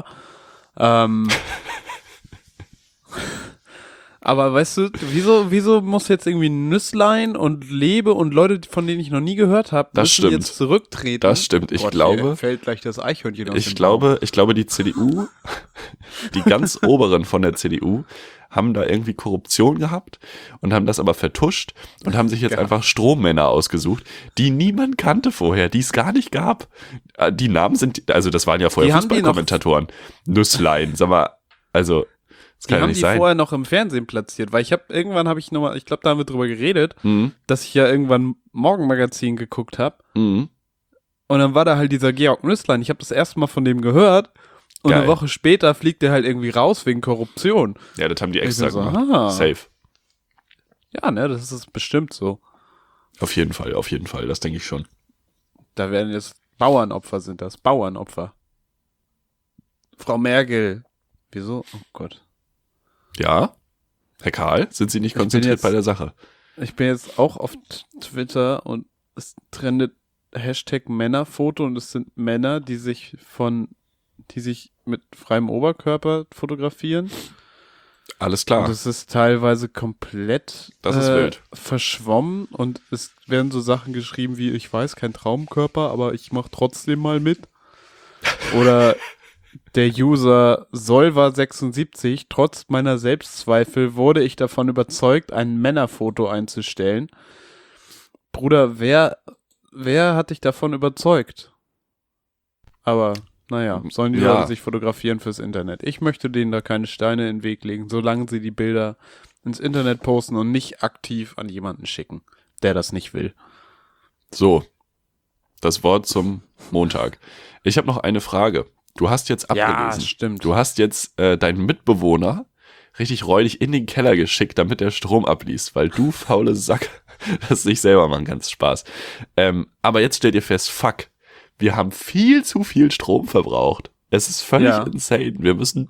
Aber weißt du, wieso muss jetzt irgendwie Nüsslein und Lebe und Leute, von denen ich noch nie gehört habe, müssen jetzt zurücktreten? Das stimmt. Ich glaube, fällt gleich das Eichhörnchen aus ich glaube, die CDU, die ganz Oberen von der CDU, haben da irgendwie Korruption gehabt und haben das aber vertuscht und haben sich jetzt einfach Strommänner ausgesucht, die niemand kannte vorher, die es gar nicht gab. Die Namen sind, also das waren ja vorher Fußballkommentatoren. Nüsslein, sag mal, also die haben die vorher noch im Fernsehen platziert, weil ich glaube, da haben wir drüber geredet, dass ich ja irgendwann Morgenmagazin geguckt habe. Und dann war da halt dieser Georg Nüsslein. Ich habe das erste Mal von dem gehört und eine Woche später fliegt der halt irgendwie raus wegen Korruption. Ja, das haben die extra gemacht. Safe. Ja, ne, das ist bestimmt so. Auf jeden Fall, das denke ich schon. Da werden jetzt Bauernopfer sind das, Bauernopfer. Frau Merkel. Wieso? Oh Gott. Ja, Herr Karl, sind Sie nicht konzentriert bei der Sache? Ich bin jetzt auch auf Twitter und es trendet Hashtag Männerfoto und es sind Männer, die sich mit freiem Oberkörper fotografieren. Alles klar. Und es ist teilweise komplett Das ist wild. verschwommen und es werden so Sachen geschrieben wie, ich weiß, kein Traumkörper, aber ich mach trotzdem mal mit. Oder der User Solver76, trotz meiner Selbstzweifel wurde ich davon überzeugt, ein Männerfoto einzustellen. Bruder, wer hat dich davon überzeugt? Aber, naja, sollen die Leute sich fotografieren fürs Internet. Ich möchte denen da keine Steine in den Weg legen, solange sie die Bilder ins Internet posten und nicht aktiv an jemanden schicken, der das nicht will. So, das Wort zum Montag. Ich habe noch eine Frage. Du hast jetzt abgelesen. Ja, stimmt. Du hast jetzt deinen Mitbewohner richtig räudig in den Keller geschickt, damit der Strom abliest, weil du faule Sack das nicht selber machen kannst. Spaß. Aber jetzt stell dir fest, fuck, wir haben viel zu viel Strom verbraucht. Es ist völlig insane. Wir müssen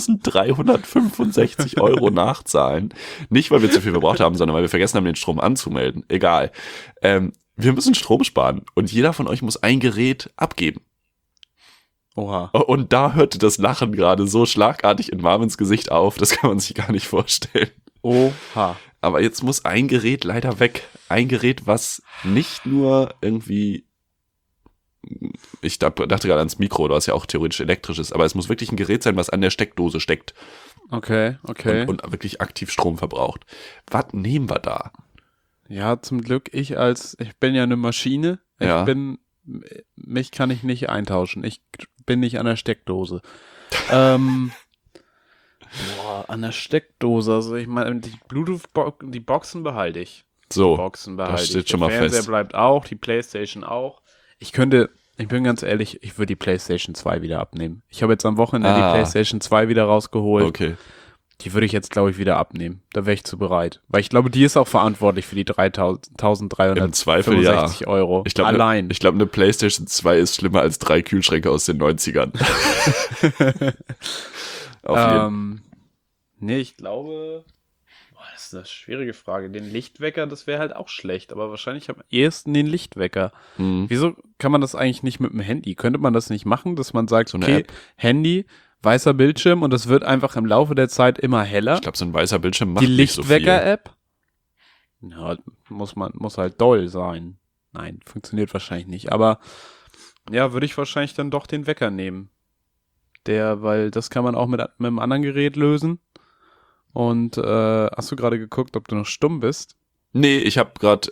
1.365 € nachzahlen. Nicht, weil wir zu viel verbraucht haben, sondern weil wir vergessen haben, den Strom anzumelden. Egal. Wir müssen Strom sparen und jeder von euch muss ein Gerät abgeben. Oha. Und da hörte das Lachen gerade so schlagartig in Marvins Gesicht auf, das kann man sich gar nicht vorstellen. Oha. Aber jetzt muss ein Gerät leider weg. Ein Gerät, was nicht nur irgendwie, ich dachte gerade ans Mikro, was ja auch theoretisch elektrisch ist, aber es muss wirklich ein Gerät sein, was an der Steckdose steckt. Okay. Und wirklich aktiv Strom verbraucht. Was nehmen wir da? Ja, zum Glück, ich bin ja eine Maschine. Mich kann ich nicht eintauschen. Ich bin nicht an der Steckdose. An der Steckdose. Also ich meine, die die Boxen behalte ich. So, Das steht schon mal der Fernseher fest. bleibt auch, die Playstation auch. Ich bin ganz ehrlich, ich würde die Playstation 2 wieder abnehmen. Ich habe jetzt am Wochenende die Playstation 2 wieder rausgeholt. Okay. Die würde ich jetzt, glaube ich, wieder abnehmen. Da wäre ich zu bereit. Weil ich glaube, die ist auch verantwortlich für die 3.365 €. Ich glaube, allein. Ich glaube, eine PlayStation 2 ist schlimmer als 3 Kühlschränke aus den 90ern. Nee, ich glaube, das ist eine schwierige Frage. Den Lichtwecker, das wäre halt auch schlecht. Aber wahrscheinlich am ehesten den Lichtwecker. Wieso kann man das eigentlich nicht mit dem Handy? Könnte man das nicht machen, dass man sagt, So eine okay, App. Handy, weißer Bildschirm und es wird einfach im Laufe der Zeit immer heller? Ich glaube, so ein weißer Bildschirm macht Die nicht so viel. Lichtwecker-App? Ja, muss halt doll sein. Nein, funktioniert wahrscheinlich nicht. Aber ja, würde ich wahrscheinlich dann doch den Wecker nehmen. Weil das kann man auch mit einem anderen Gerät lösen. Und hast du gerade geguckt, ob du noch stumm bist? Nee, ich habe gerade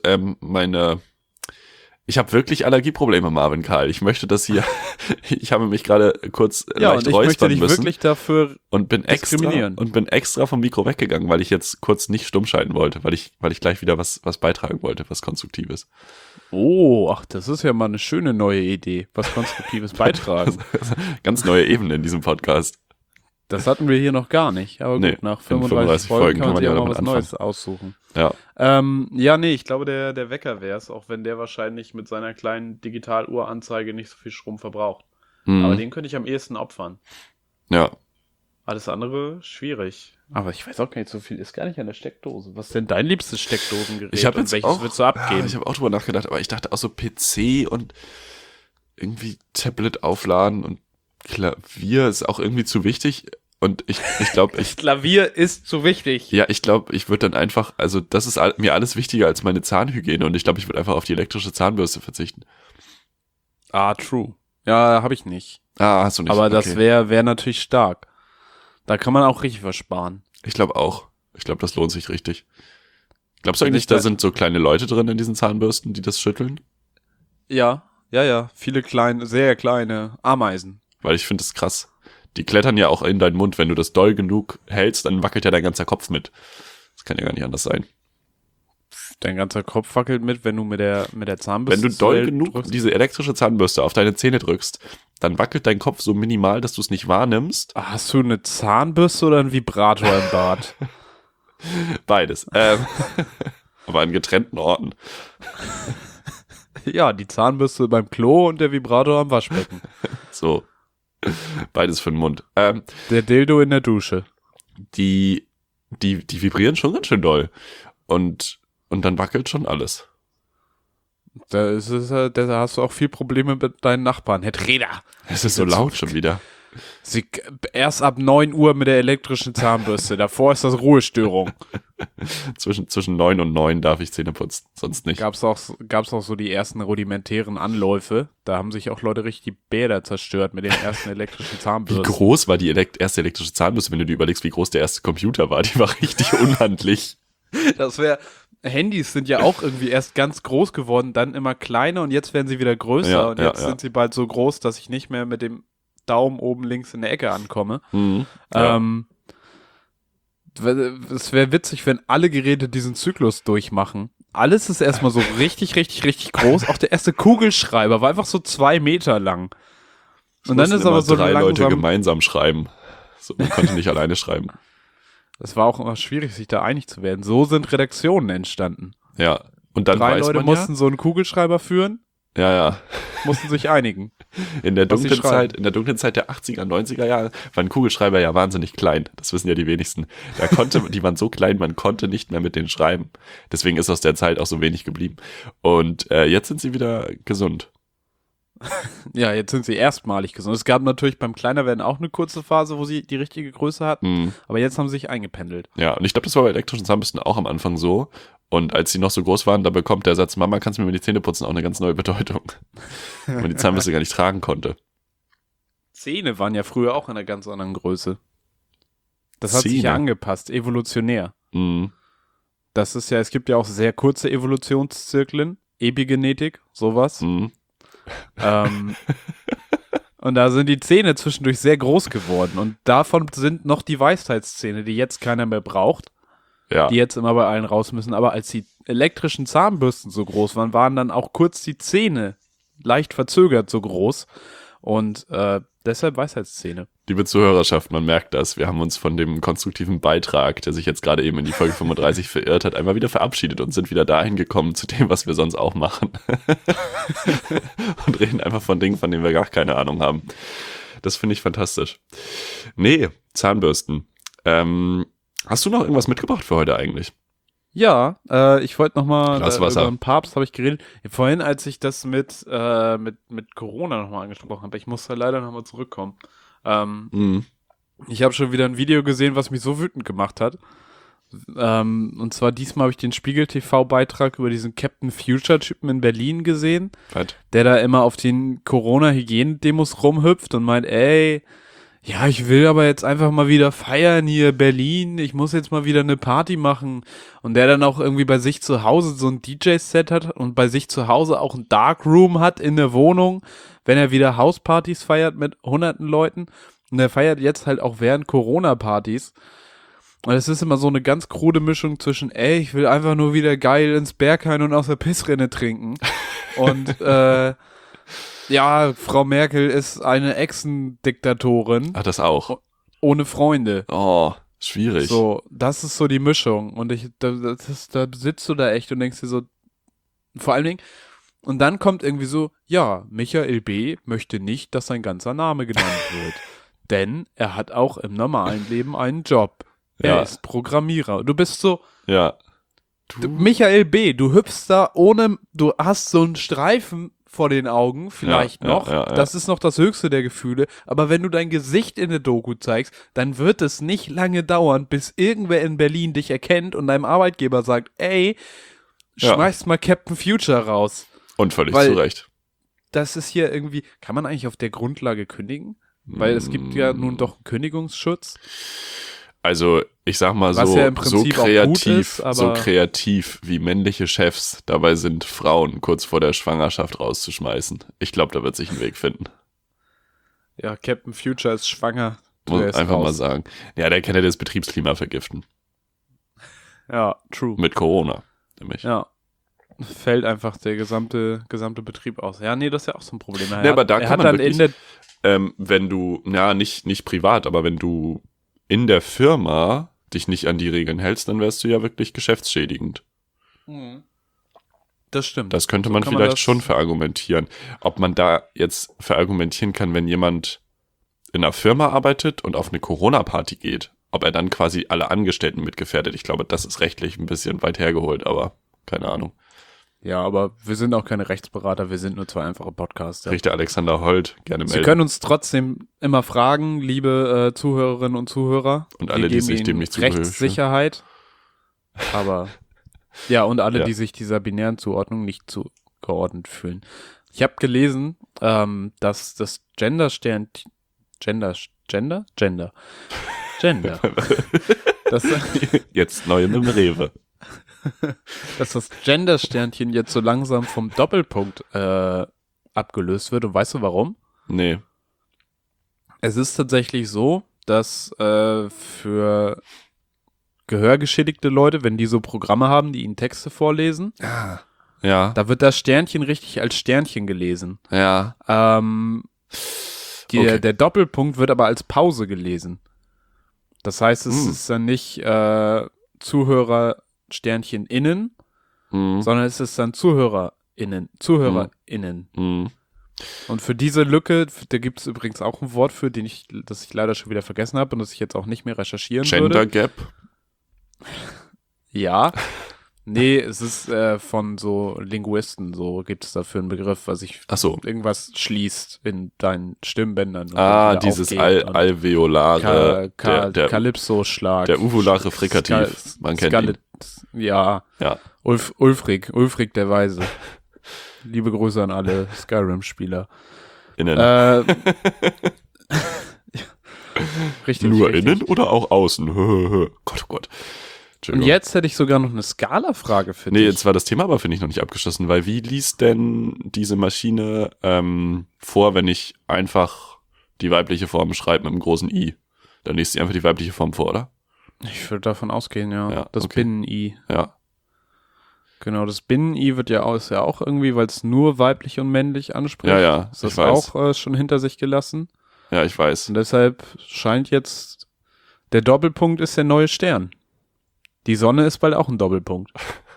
ich habe wirklich Allergieprobleme, Marvin Karl. Ich möchte das hier, ich habe mich gerade kurz leicht und ich möchte räuspern dich müssen wirklich dafür und bin diskriminieren. extra vom Mikro weggegangen, weil ich jetzt kurz nicht stumm schalten wollte, weil ich gleich wieder was beitragen wollte, was Konstruktives. Oh, ach, das ist ja mal eine schöne neue Idee. Was Konstruktives beitragen. Ganz neue Ebene in diesem Podcast. Das hatten wir hier noch gar nicht. Aber gut, nach 35 Folgen kann man sich auch mal was Neues aussuchen. Ja. Ich glaube, der Wecker wäre es, auch wenn der wahrscheinlich mit seiner kleinen Digitaluhranzeige nicht so viel Strom verbraucht. Aber den könnte ich am ehesten opfern. Ja. Alles andere schwierig. Aber ich weiß auch gar nicht, so viel ist gar nicht an der Steckdose. Was ist denn dein liebstes Steckdosengerät? Ich habe jetzt welches auch, würdest du abgeben? Ich habe auch drüber nachgedacht, aber ich dachte auch so PC und irgendwie Tablet aufladen und Klavier ist auch irgendwie zu wichtig. Und ich glaube, Das Klavier ist zu wichtig. Ja, ich glaube, ich würde dann einfach, also das ist mir alles wichtiger als meine Zahnhygiene und ich glaube, ich würde einfach auf die elektrische Zahnbürste verzichten. True. Ja, habe ich nicht. Hast du nicht. Aber das wäre natürlich stark. Da kann man auch richtig was sparen. Ich glaube auch. Ich glaube, das lohnt sich richtig. Glaubst du eigentlich, da sind so kleine Leute drin in diesen Zahnbürsten, die das schütteln? Ja. Viele sehr kleine Ameisen. Weil ich finde das krass. Die klettern ja auch in deinen Mund. Wenn du das doll genug hältst, dann wackelt ja dein ganzer Kopf mit. Das kann ja gar nicht anders sein. Dein ganzer Kopf wackelt mit, wenn du mit der Zahnbürste Wenn du doll genug drückst. diese elektrische Zahnbürste auf deine Zähne drückst, dann wackelt dein Kopf so minimal, dass du es nicht wahrnimmst. Hast du eine Zahnbürste oder einen Vibrator im Bad? Beides. Aber an getrennten Orten. Ja, die Zahnbürste beim Klo und der Vibrator am Waschbecken. So. Beides für den Mund. Der Dildo in der Dusche. Die vibrieren schon ganz schön doll. Und dann wackelt schon alles. Da hast du auch viel Probleme mit deinen Nachbarn. Herr Treder. Es ist so laut schon wieder. Erst ab 9 Uhr mit der elektrischen Zahnbürste. Davor ist das Ruhestörung. Zwischen 9 und 9 darf ich Zähne putzen, sonst nicht. Gab's auch so die ersten rudimentären Anläufe. Da haben sich auch Leute richtig die Bäder zerstört mit den ersten elektrischen Wie Zahnbürsten. groß war die erste elektrische Zahnbürste, wenn du dir überlegst, wie groß der erste Computer war? Die war richtig unhandlich. Handys sind ja auch irgendwie erst ganz groß geworden, dann immer kleiner und jetzt werden sie wieder größer. Ja, und jetzt sind sie bald so groß, dass ich nicht mehr mit dem Daumen oben links in der Ecke ankomme. Ja. Es wäre witzig, wenn alle Geräte diesen Zyklus durchmachen. Alles ist erstmal so richtig, richtig, richtig groß. Auch der erste Kugelschreiber war einfach so 2 Meter lang. Und dann ist aber so 3 Leute langsam, gemeinsam schreiben. So, man konnte nicht alleine schreiben. es war auch immer schwierig, sich da einig zu werden. So sind Redaktionen entstanden. Ja, und dann 3 weiß Leute man mussten so einen Kugelschreiber führen, ja. mussten sich einigen. In der was sie dunklen Zeit der 80er, 90er Jahre waren Kugelschreiber ja wahnsinnig klein. Das wissen ja die wenigsten. Die waren so klein, man konnte nicht mehr mit denen schreiben. Deswegen ist aus der Zeit auch so wenig geblieben. Und jetzt sind sie wieder gesund. Ja, jetzt sind sie erstmalig gesund. Es gab natürlich beim Kleinerwerden auch eine kurze Phase, wo sie die richtige Größe hatten, aber jetzt haben sie sich eingependelt. Ja, und ich glaube, das war bei elektrischen Zahnbürsten auch am Anfang so. Und als sie noch so groß waren, da bekommt der Satz, Mama, kannst du mir mal die Zähne putzen, auch eine ganz neue Bedeutung. Weil man die Zahnbürste gar nicht tragen konnte. Zähne waren ja früher auch in einer ganz anderen Größe. Das hat sich Zähne? ja angepasst, evolutionär. Mhm. Das ist ja, es gibt ja auch sehr kurze Evolutionszyklen, Epigenetik, sowas. Mhm. Und da sind die Zähne zwischendurch sehr groß geworden. Und davon sind noch die Weisheitszähne, die jetzt keiner mehr braucht, Ja. die jetzt immer bei allen raus müssen. Aber als die elektrischen Zahnbürsten so groß waren, waren dann auch kurz die Zähne leicht verzögert so groß. Und deshalb Weisheitszähne. Liebe Zuhörerschaft, man merkt das. Wir haben uns von dem konstruktiven Beitrag, der sich jetzt gerade eben in die Folge 35 verirrt hat, einmal wieder verabschiedet und sind wieder dahin gekommen zu dem, was wir sonst auch machen. Und reden einfach von Dingen, von denen wir gar keine Ahnung haben. Das finde ich fantastisch. Nee, Zahnbürsten. Hast du noch irgendwas mitgebracht für heute eigentlich? Ja, ich wollte nochmal Glas Wasser. über den Papst habe ich geredet. Vorhin, als ich das mit Corona nochmal angesprochen habe, ich muss da leider nochmal zurückkommen. Ich habe schon wieder ein Video gesehen, was mich so wütend gemacht hat. Und zwar diesmal habe ich den Spiegel-TV-Beitrag über diesen Captain Future-Typen in Berlin gesehen, der da immer auf den Corona-Hygienedemos rumhüpft und meint, ey, ja, ich will aber jetzt einfach mal wieder feiern hier, Berlin, ich muss jetzt mal wieder eine Party machen. Und der dann auch irgendwie bei sich zu Hause so ein DJ-Set hat und bei sich zu Hause auch ein Darkroom hat in der Wohnung, wenn er wieder Hauspartys feiert mit hunderten Leuten. Und er feiert jetzt halt auch während Corona-Partys. Und es ist immer so eine ganz krude Mischung zwischen, ey, ich will einfach nur wieder geil ins Berghain und aus der Pissrinne trinken. Und, ja, Frau Merkel ist eine Echsendiktatorin. Ach, das auch. Ohne Freunde. Oh, schwierig. So, das ist so die Mischung. Und da sitzt du da echt und denkst dir so, vor allen Dingen, und dann kommt irgendwie so, ja, Michael B. möchte nicht, dass sein ganzer Name genannt wird. Denn er hat auch im normalen Leben einen Job. Er ist Programmierer. Du bist so, Ja. Michael B., du hüpfst da du hast so einen Streifen vor den Augen, vielleicht noch. Ja. Das ist noch das höchste der Gefühle. Aber wenn du dein Gesicht in der Doku zeigst, dann wird es nicht lange dauern, bis irgendwer in Berlin dich erkennt und deinem Arbeitgeber sagt, ey, schmeißt mal Captain Future raus. Und völlig Weil zu Recht. Das ist hier irgendwie, kann man eigentlich auf der Grundlage kündigen? Weil es gibt ja nun doch einen Kündigungsschutz. Also, ich sag mal Was so, ja im so Prinzip auch gut kreativ, ist, aber- so kreativ wie männliche Chefs dabei sind, Frauen kurz vor der Schwangerschaft rauszuschmeißen. Ich glaube, da wird sich ein Weg finden. Ja, Captain Future ist schwanger. Muss Der ist einfach mal raus. sagen. Ja, der kann ja das Betriebsklima vergiften. Ja, true. Mit Corona, nämlich. Ja. Fällt einfach der gesamte Betrieb aus. Ja, nee, das ist ja auch so ein Problem. Ja, aber da er kann hat man dann wirklich, in der wenn du, ja, nicht privat, aber wenn du in der Firma dich nicht an die Regeln hältst, dann wärst du ja wirklich geschäftsschädigend. Das stimmt. Das könnte So man kann man vielleicht das- schon verargumentieren. Ob man da jetzt verargumentieren kann, wenn jemand in einer Firma arbeitet und auf eine Corona-Party geht, ob er dann quasi alle Angestellten mitgefährdet. Ich glaube, das ist rechtlich ein bisschen weit hergeholt, aber keine Ahnung. Ja, aber wir sind auch keine Rechtsberater, wir sind nur zwei einfache Podcaster. Richter Alexander Holt, gerne melden. Sie können uns trotzdem immer fragen, liebe Zuhörerinnen und Zuhörer. Und alle, die sich dem nicht zugehörig Rechtssicherheit. Aber, ja, und alle, Ja. die sich dieser binären Zuordnung nicht zugeordnet fühlen. Ich habe gelesen, dass das Gender-Sternchen, Gender? dass, Jetzt neu im Rewe. dass das Gender-Sternchen jetzt so langsam vom Doppelpunkt abgelöst wird. Und weißt du warum? Nee. Es ist tatsächlich so, dass für gehörgeschädigte Leute, wenn die so Programme haben, die ihnen Texte vorlesen, Ja. da wird das Sternchen richtig als Sternchen gelesen. Ja. Der Doppelpunkt wird aber als Pause gelesen. Das heißt, es ist dann nicht Zuhörer Sternchen innen, sondern es ist dann ZuhörerInnen. Mhm. Und für diese Lücke, da gibt es übrigens auch ein Wort für, das ich leider schon wieder vergessen habe und das ich jetzt auch nicht mehr recherchieren Gender würde. Gap. Ja. Nee, es ist von so Linguisten, so gibt es dafür einen Begriff, was sich Ach so. irgendwas schließt in deinen Stimmbändern. und dann wieder Dieses aufgeht und alveolare, der Kalypso-Schlag. der uvulare Frikativ. Man kennt ihn. Ja, Ja. Ulfric der Weise. Liebe Grüße an alle Skyrim-Spieler. Innen. Richtig. Nur richtig. innen oder auch außen? Gott, oh Gott. Und Entschuldigung. jetzt hätte ich sogar noch eine Skala-Frage für Nee, dich. jetzt war das Thema aber, finde ich, noch nicht abgeschlossen, weil wie liest denn diese Maschine vor, wenn ich einfach die weibliche Form schreibe mit einem großen I? Dann liest sie einfach die weibliche Form vor, oder? Ich würde davon ausgehen, ja. Ja, Das okay. Binnen-I. Ja. Genau, das Binnen-I ist ja auch irgendwie, weil es nur weiblich und männlich anspricht. Ja, ja, Ist das ich weiß. auch schon hinter sich gelassen. Ja, ich weiß. Und deshalb scheint jetzt, der Doppelpunkt ist der neue Stern. Die Sonne ist bald auch ein Doppelpunkt.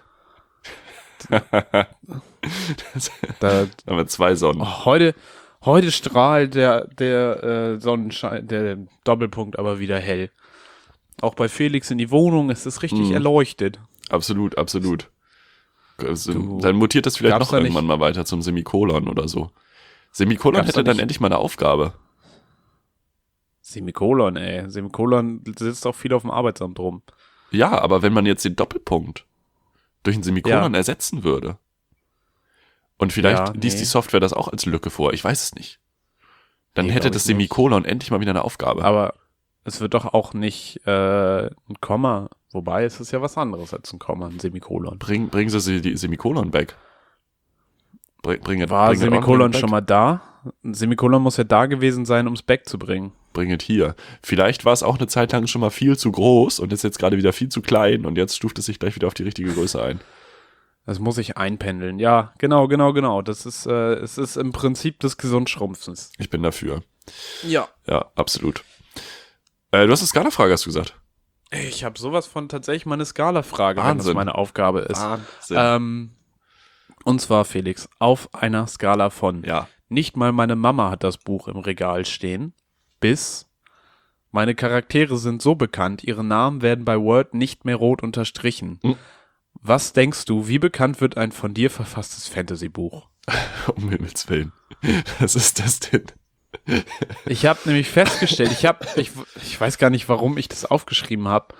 Da, Haben wir 2 Sonnen. oh, heute strahlt der Sonnenschein, der Doppelpunkt aber wieder hell. Auch bei Felix in die Wohnung ist es richtig erleuchtet. Absolut, absolut. Also, Du, dann mutiert das vielleicht gab's noch da irgendwann mal weiter zum Semikolon oder so. Semikolon Gab's hätte da dann nicht- endlich mal eine Aufgabe. Semikolon, ey. Semikolon sitzt auch viel auf dem Arbeitsamt rum. Ja, aber wenn man jetzt den Doppelpunkt durch ein Semikolon ersetzen würde und vielleicht Ja, liest nee. die Software das auch als Lücke vor, ich weiß es nicht. Dann Nee, hätte glaub das ich nicht. Semikolon endlich mal wieder eine Aufgabe. Aber es wird doch auch nicht ein Komma, wobei es ist ja was anderes als ein Komma, ein Semikolon. Bringen Sie die Semikolon weg. Bring it, War bring it on, Semikolon bring it schon back. mal da? Ein Semikolon muss ja da gewesen sein, um es back zu bringen. Bring it hier. Vielleicht war es auch eine Zeit lang schon mal viel zu groß und ist jetzt gerade wieder viel zu klein und jetzt stuft es sich gleich wieder auf die richtige Größe ein. Das muss ich einpendeln. Ja, genau. Das ist, es ist im Prinzip des Gesundschrumpfens. Ich bin dafür. Ja. Ja, absolut. Du hast eine Skala-Frage, hast du gesagt. Ich habe sowas von tatsächlich mal eine Skala-Frage, wenn das Wahnsinn. meine Aufgabe ist. Wahnsinn. Und zwar, Felix, auf einer Skala von Ja. nicht mal meine Mama hat das Buch im Regal stehen, bis meine Charaktere sind so bekannt, ihre Namen werden bei Word nicht mehr rot unterstrichen. Hm. Was denkst du, wie bekannt wird ein von dir verfasstes Fantasy-Buch? Um Himmels Willen. Was ist das denn? Ich habe nämlich festgestellt, ich weiß gar nicht, warum ich das aufgeschrieben habe,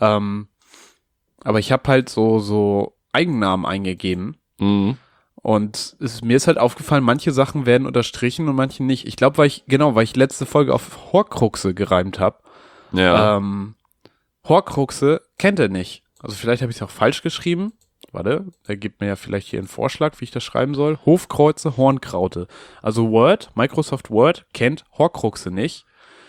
aber ich habe halt so Eigennamen eingegeben. Mhm. Und mir ist halt aufgefallen, manche Sachen werden unterstrichen und manche nicht. Ich glaube, weil ich letzte Folge auf Horcruxe gereimt habe. Ja. Horcruxe kennt er nicht. Also vielleicht habe ich es auch falsch geschrieben. Warte, er gibt mir ja vielleicht hier einen Vorschlag, wie ich das schreiben soll. Hofkreuze, Hornkraute. Also Microsoft Word kennt Horcruxe nicht.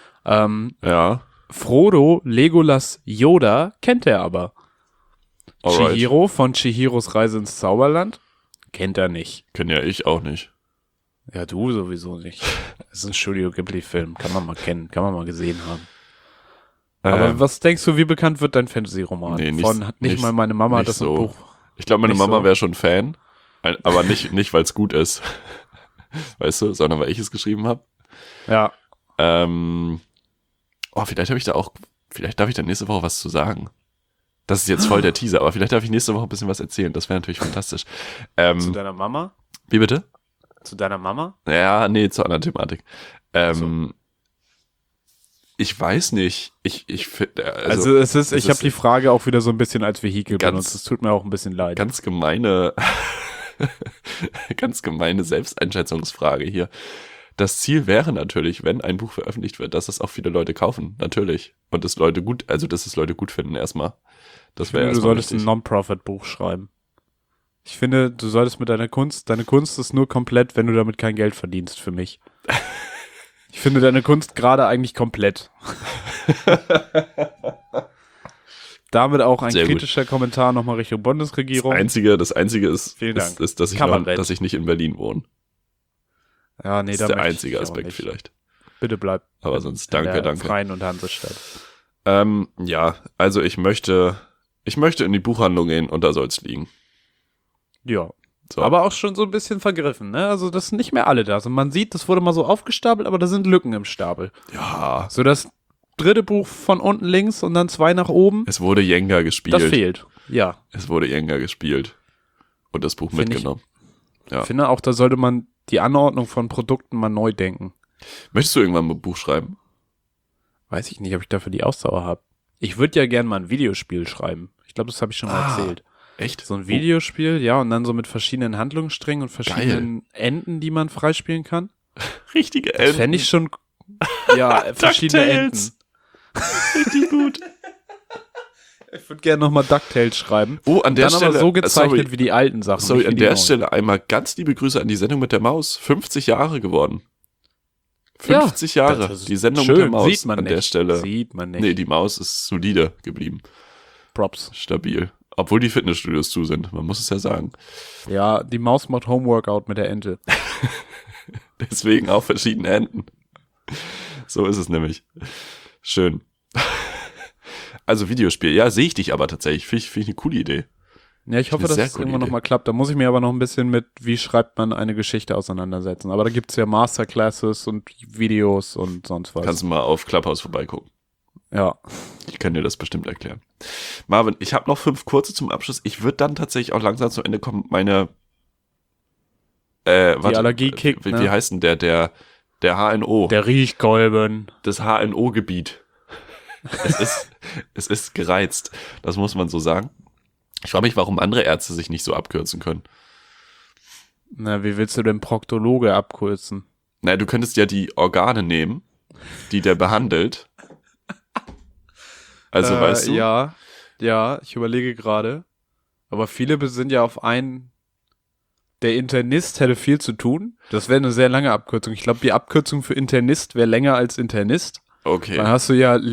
Ja. Frodo, Legolas, Yoda kennt er aber. Alright. Chihiro von Chihiros Reise ins Zauberland kennt er nicht. Kenn ja ich auch nicht. Ja, du sowieso nicht. Das ist ein Studio Ghibli-Film. Kann man mal kennen, kann man mal gesehen haben. Aber was denkst du, wie bekannt wird dein Fantasy-Roman? Nee, Nicht mal meine Mama hat nicht das im so. Buch. Ich glaube, meine nicht Mama so. wäre schon Fan, aber nicht weil es gut ist. Weißt du, sondern weil ich es geschrieben habe. Ja. Vielleicht darf ich da nächste Woche was zu sagen. Das ist jetzt voll der Teaser, aber vielleicht darf ich nächste Woche ein bisschen was erzählen. Das wäre natürlich fantastisch. Zu deiner Mama? Wie bitte? Zu deiner Mama? Ja, nee, zur anderen Thematik. So. Ich weiß nicht. Ich finde, Also ich habe die Frage auch wieder so ein bisschen als Vehikel ganz- benutzt. Es tut mir auch ein bisschen leid. ganz gemeine, ganz gemeine Selbsteinschätzungsfrage hier. Das Ziel wäre natürlich, wenn ein Buch veröffentlicht wird, dass es auch viele Leute kaufen, natürlich. Und dass es Leute gut finden erstmal. Das wäre Du erstmal solltest ein wichtig. Non-Profit-Buch schreiben. Ich finde, du solltest mit deine Kunst ist nur komplett, wenn du damit kein Geld verdienst, für mich. Ich finde deine Kunst gerade eigentlich komplett. Damit auch ein Sehr gut. kritischer Kommentar nochmal Richtung Bundesregierung. Das Einzige ist, Vielen Dank. dass Kabarett. dass ich nicht in Berlin wohne. Ja, nee, Das da ist der möchte einzige ich auch Aspekt nicht. vielleicht. Bitte bleib Aber sonst in der danke. Freien und Hansestadt. Ja, also ich möchte in die Buchhandlung gehen und da soll's liegen. Ja. So. Aber auch schon so ein bisschen vergriffen, ne? Also das sind nicht mehr alle da. Also man sieht, das wurde mal so aufgestapelt, aber da sind Lücken im Stapel. Ja, So das dritte Buch von unten links und dann 2 nach oben, es wurde Jenga gespielt. das fehlt. Ja. Es wurde Jenga gespielt. Und das Buch Find ich- mitgenommen. Ja. Ich finde auch, da sollte man die Anordnung von Produkten mal neu denken. Möchtest du irgendwann ein Buch schreiben? Weiß ich nicht, ob ich dafür die Ausdauer habe. Ich würde ja gerne mal ein Videospiel schreiben. Ich glaube, das habe ich schon mal erzählt. Echt? So ein Videospiel, ja, und dann so mit verschiedenen Handlungssträngen und verschiedenen Enden, die man freispielen kann. Richtige Das Enten. fände ich schon, ja, verschiedene Enden. DuckTales. Richtig gut. Ich würde gerne nochmal DuckTales schreiben. Oh, an der Dann Stelle. aber so gezeichnet sorry, wie die alten Sachen. sorry, nicht wie an die der neuen. Stelle einmal ganz liebe Grüße an die Sendung mit der Maus. 50 Jahre geworden. 50 Jahre. das ist Die Sendung schön, mit der Maus. sieht man an der nicht. Stelle. Sieht man nicht. Nee, die Maus ist solide geblieben. Props. Stabil. Obwohl die Fitnessstudios zu sind. Man muss es ja sagen. Ja, die Maus macht Homeworkout mit der Ente. Deswegen auch verschiedene Enden. So ist es nämlich. Schön. Also Videospiel. Ja, sehe ich dich aber tatsächlich. Finde ich eine coole Idee. Ja, ich hoffe, Eine dass sehr es coole irgendwann Idee. nochmal klappt. Da muss ich mir aber noch ein bisschen mit, wie schreibt man eine Geschichte auseinandersetzen. Aber da gibt's ja Masterclasses und Videos und sonst was. Kannst du mal auf Clubhouse vorbeigucken. Ja. Ich kann dir das bestimmt erklären. Marvin, ich habe noch 5 kurze zum Abschluss. Ich würde dann tatsächlich auch langsam zum Ende kommen. Meine warte, Allergie kickt, wie ne? heißt denn der HNO? Der Riechkolben. Das HNO-Gebiet. Es ist gereizt. Das muss man so sagen. Ich frage mich, warum andere Ärzte sich nicht so abkürzen können. Na, wie willst du denn Proktologe abkürzen? Na, du könntest ja die Organe nehmen, die der behandelt. Also, weißt du? Ja, ich überlege gerade. Aber viele sind ja auf einen. Der Internist hätte viel zu tun. Das wäre eine sehr lange Abkürzung. Ich glaube, die Abkürzung für Internist wäre länger als Internist. Dann Okay. hast du ja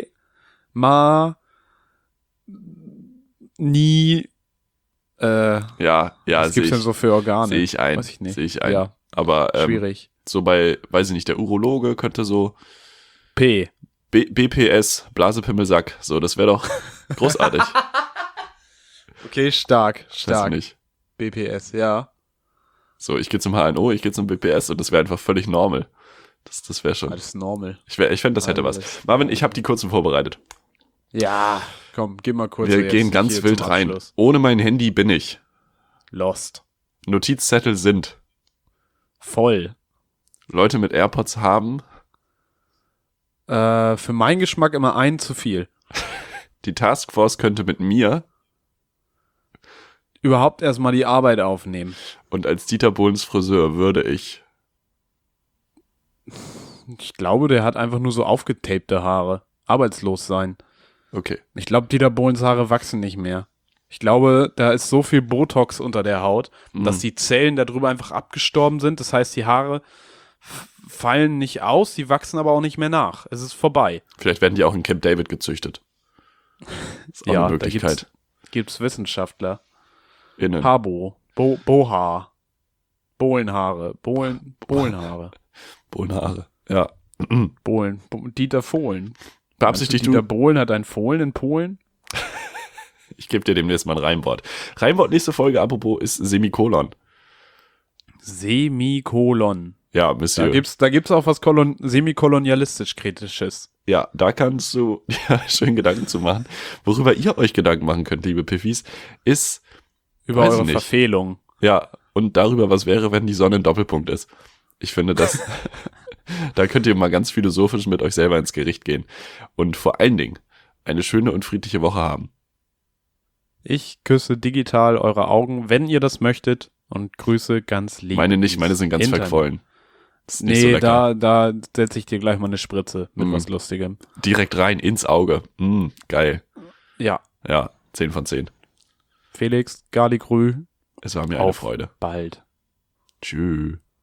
Nie. Ja, Was sehe gibt's denn ich, so für Organe? seh ich ein. Weiß ich nicht. Sehe ich ein. Ja, Aber schwierig. so bei, weiß ich nicht, der Urologe könnte so P. BPS, Blasepimmelsack, so, das wäre doch großartig. Okay, stark. Weiß ich nicht. BPS, ja. So, ich gehe zum HNO, ich gehe zum BPS und das wäre einfach völlig normal. Das wäre schon. Alles normal. Ich fände, das hätte was. Alles. Marvin, ich habe die kurzen vorbereitet. Ja. Komm, geh mal kurz. Wir jetzt gehen ganz hier wild zum rein. Abschluss. Ohne mein Handy bin ich. Lost. Notizzettel sind. Voll. Leute mit AirPods haben. Für meinen Geschmack immer einen zu viel. Die Taskforce könnte mit mir Überhaupt erstmal die Arbeit aufnehmen. und als Dieter Bohlens Friseur würde ich. Ich glaube, der hat einfach nur so aufgetapte Haare. Arbeitslos sein. Okay. Ich glaube, Dieter Bohlens Haare wachsen nicht mehr. Ich glaube, da ist so viel Botox unter der Haut, dass die Zellen darüber einfach abgestorben sind. Das heißt, die Haare fallen nicht aus, sie wachsen aber auch nicht mehr nach. Es ist vorbei. Vielleicht werden die auch in Camp David gezüchtet. Ist auch eine da Möglichkeit. gibt's Wissenschaftler. Innen. Habo, Boha, Bohlenhaare, Bohlenhaare, Bohnenhaare. Ja. Dieter Fohlen. Beabsichtigt Dieter du? Bohlen hat einen Fohlen in Polen? Ich gebe dir demnächst mal ein Reimwort. Reimwort nächste Folge, apropos, ist Semikolon. Semikolon. Ja, Da Monsieur. gibt's auch was semikolonialistisch-kritisches. Ja, da kannst du dir schön Gedanken zu machen. Worüber ihr euch Gedanken machen könnt, liebe Piffis, ist Über weiß eure nicht. Verfehlung. Ja, und darüber, was wäre, wenn die Sonne ein Doppelpunkt ist. Ich finde, da könnt ihr mal ganz philosophisch mit euch selber ins Gericht gehen. Und vor allen Dingen eine schöne und friedliche Woche haben. Ich küsse digital eure Augen, wenn ihr das möchtet, und grüße ganz lieb. Meine nicht, meine sind ganz Hintern. verquollen. Das ist nicht so Nee, lecker. da setze ich dir gleich mal eine Spritze mit was Lustigem. Direkt rein, ins Auge. Geil. Ja, Ja, 10 von 10. Felix, Garligrü, Es war mir eine Freude. bald. Tschüss.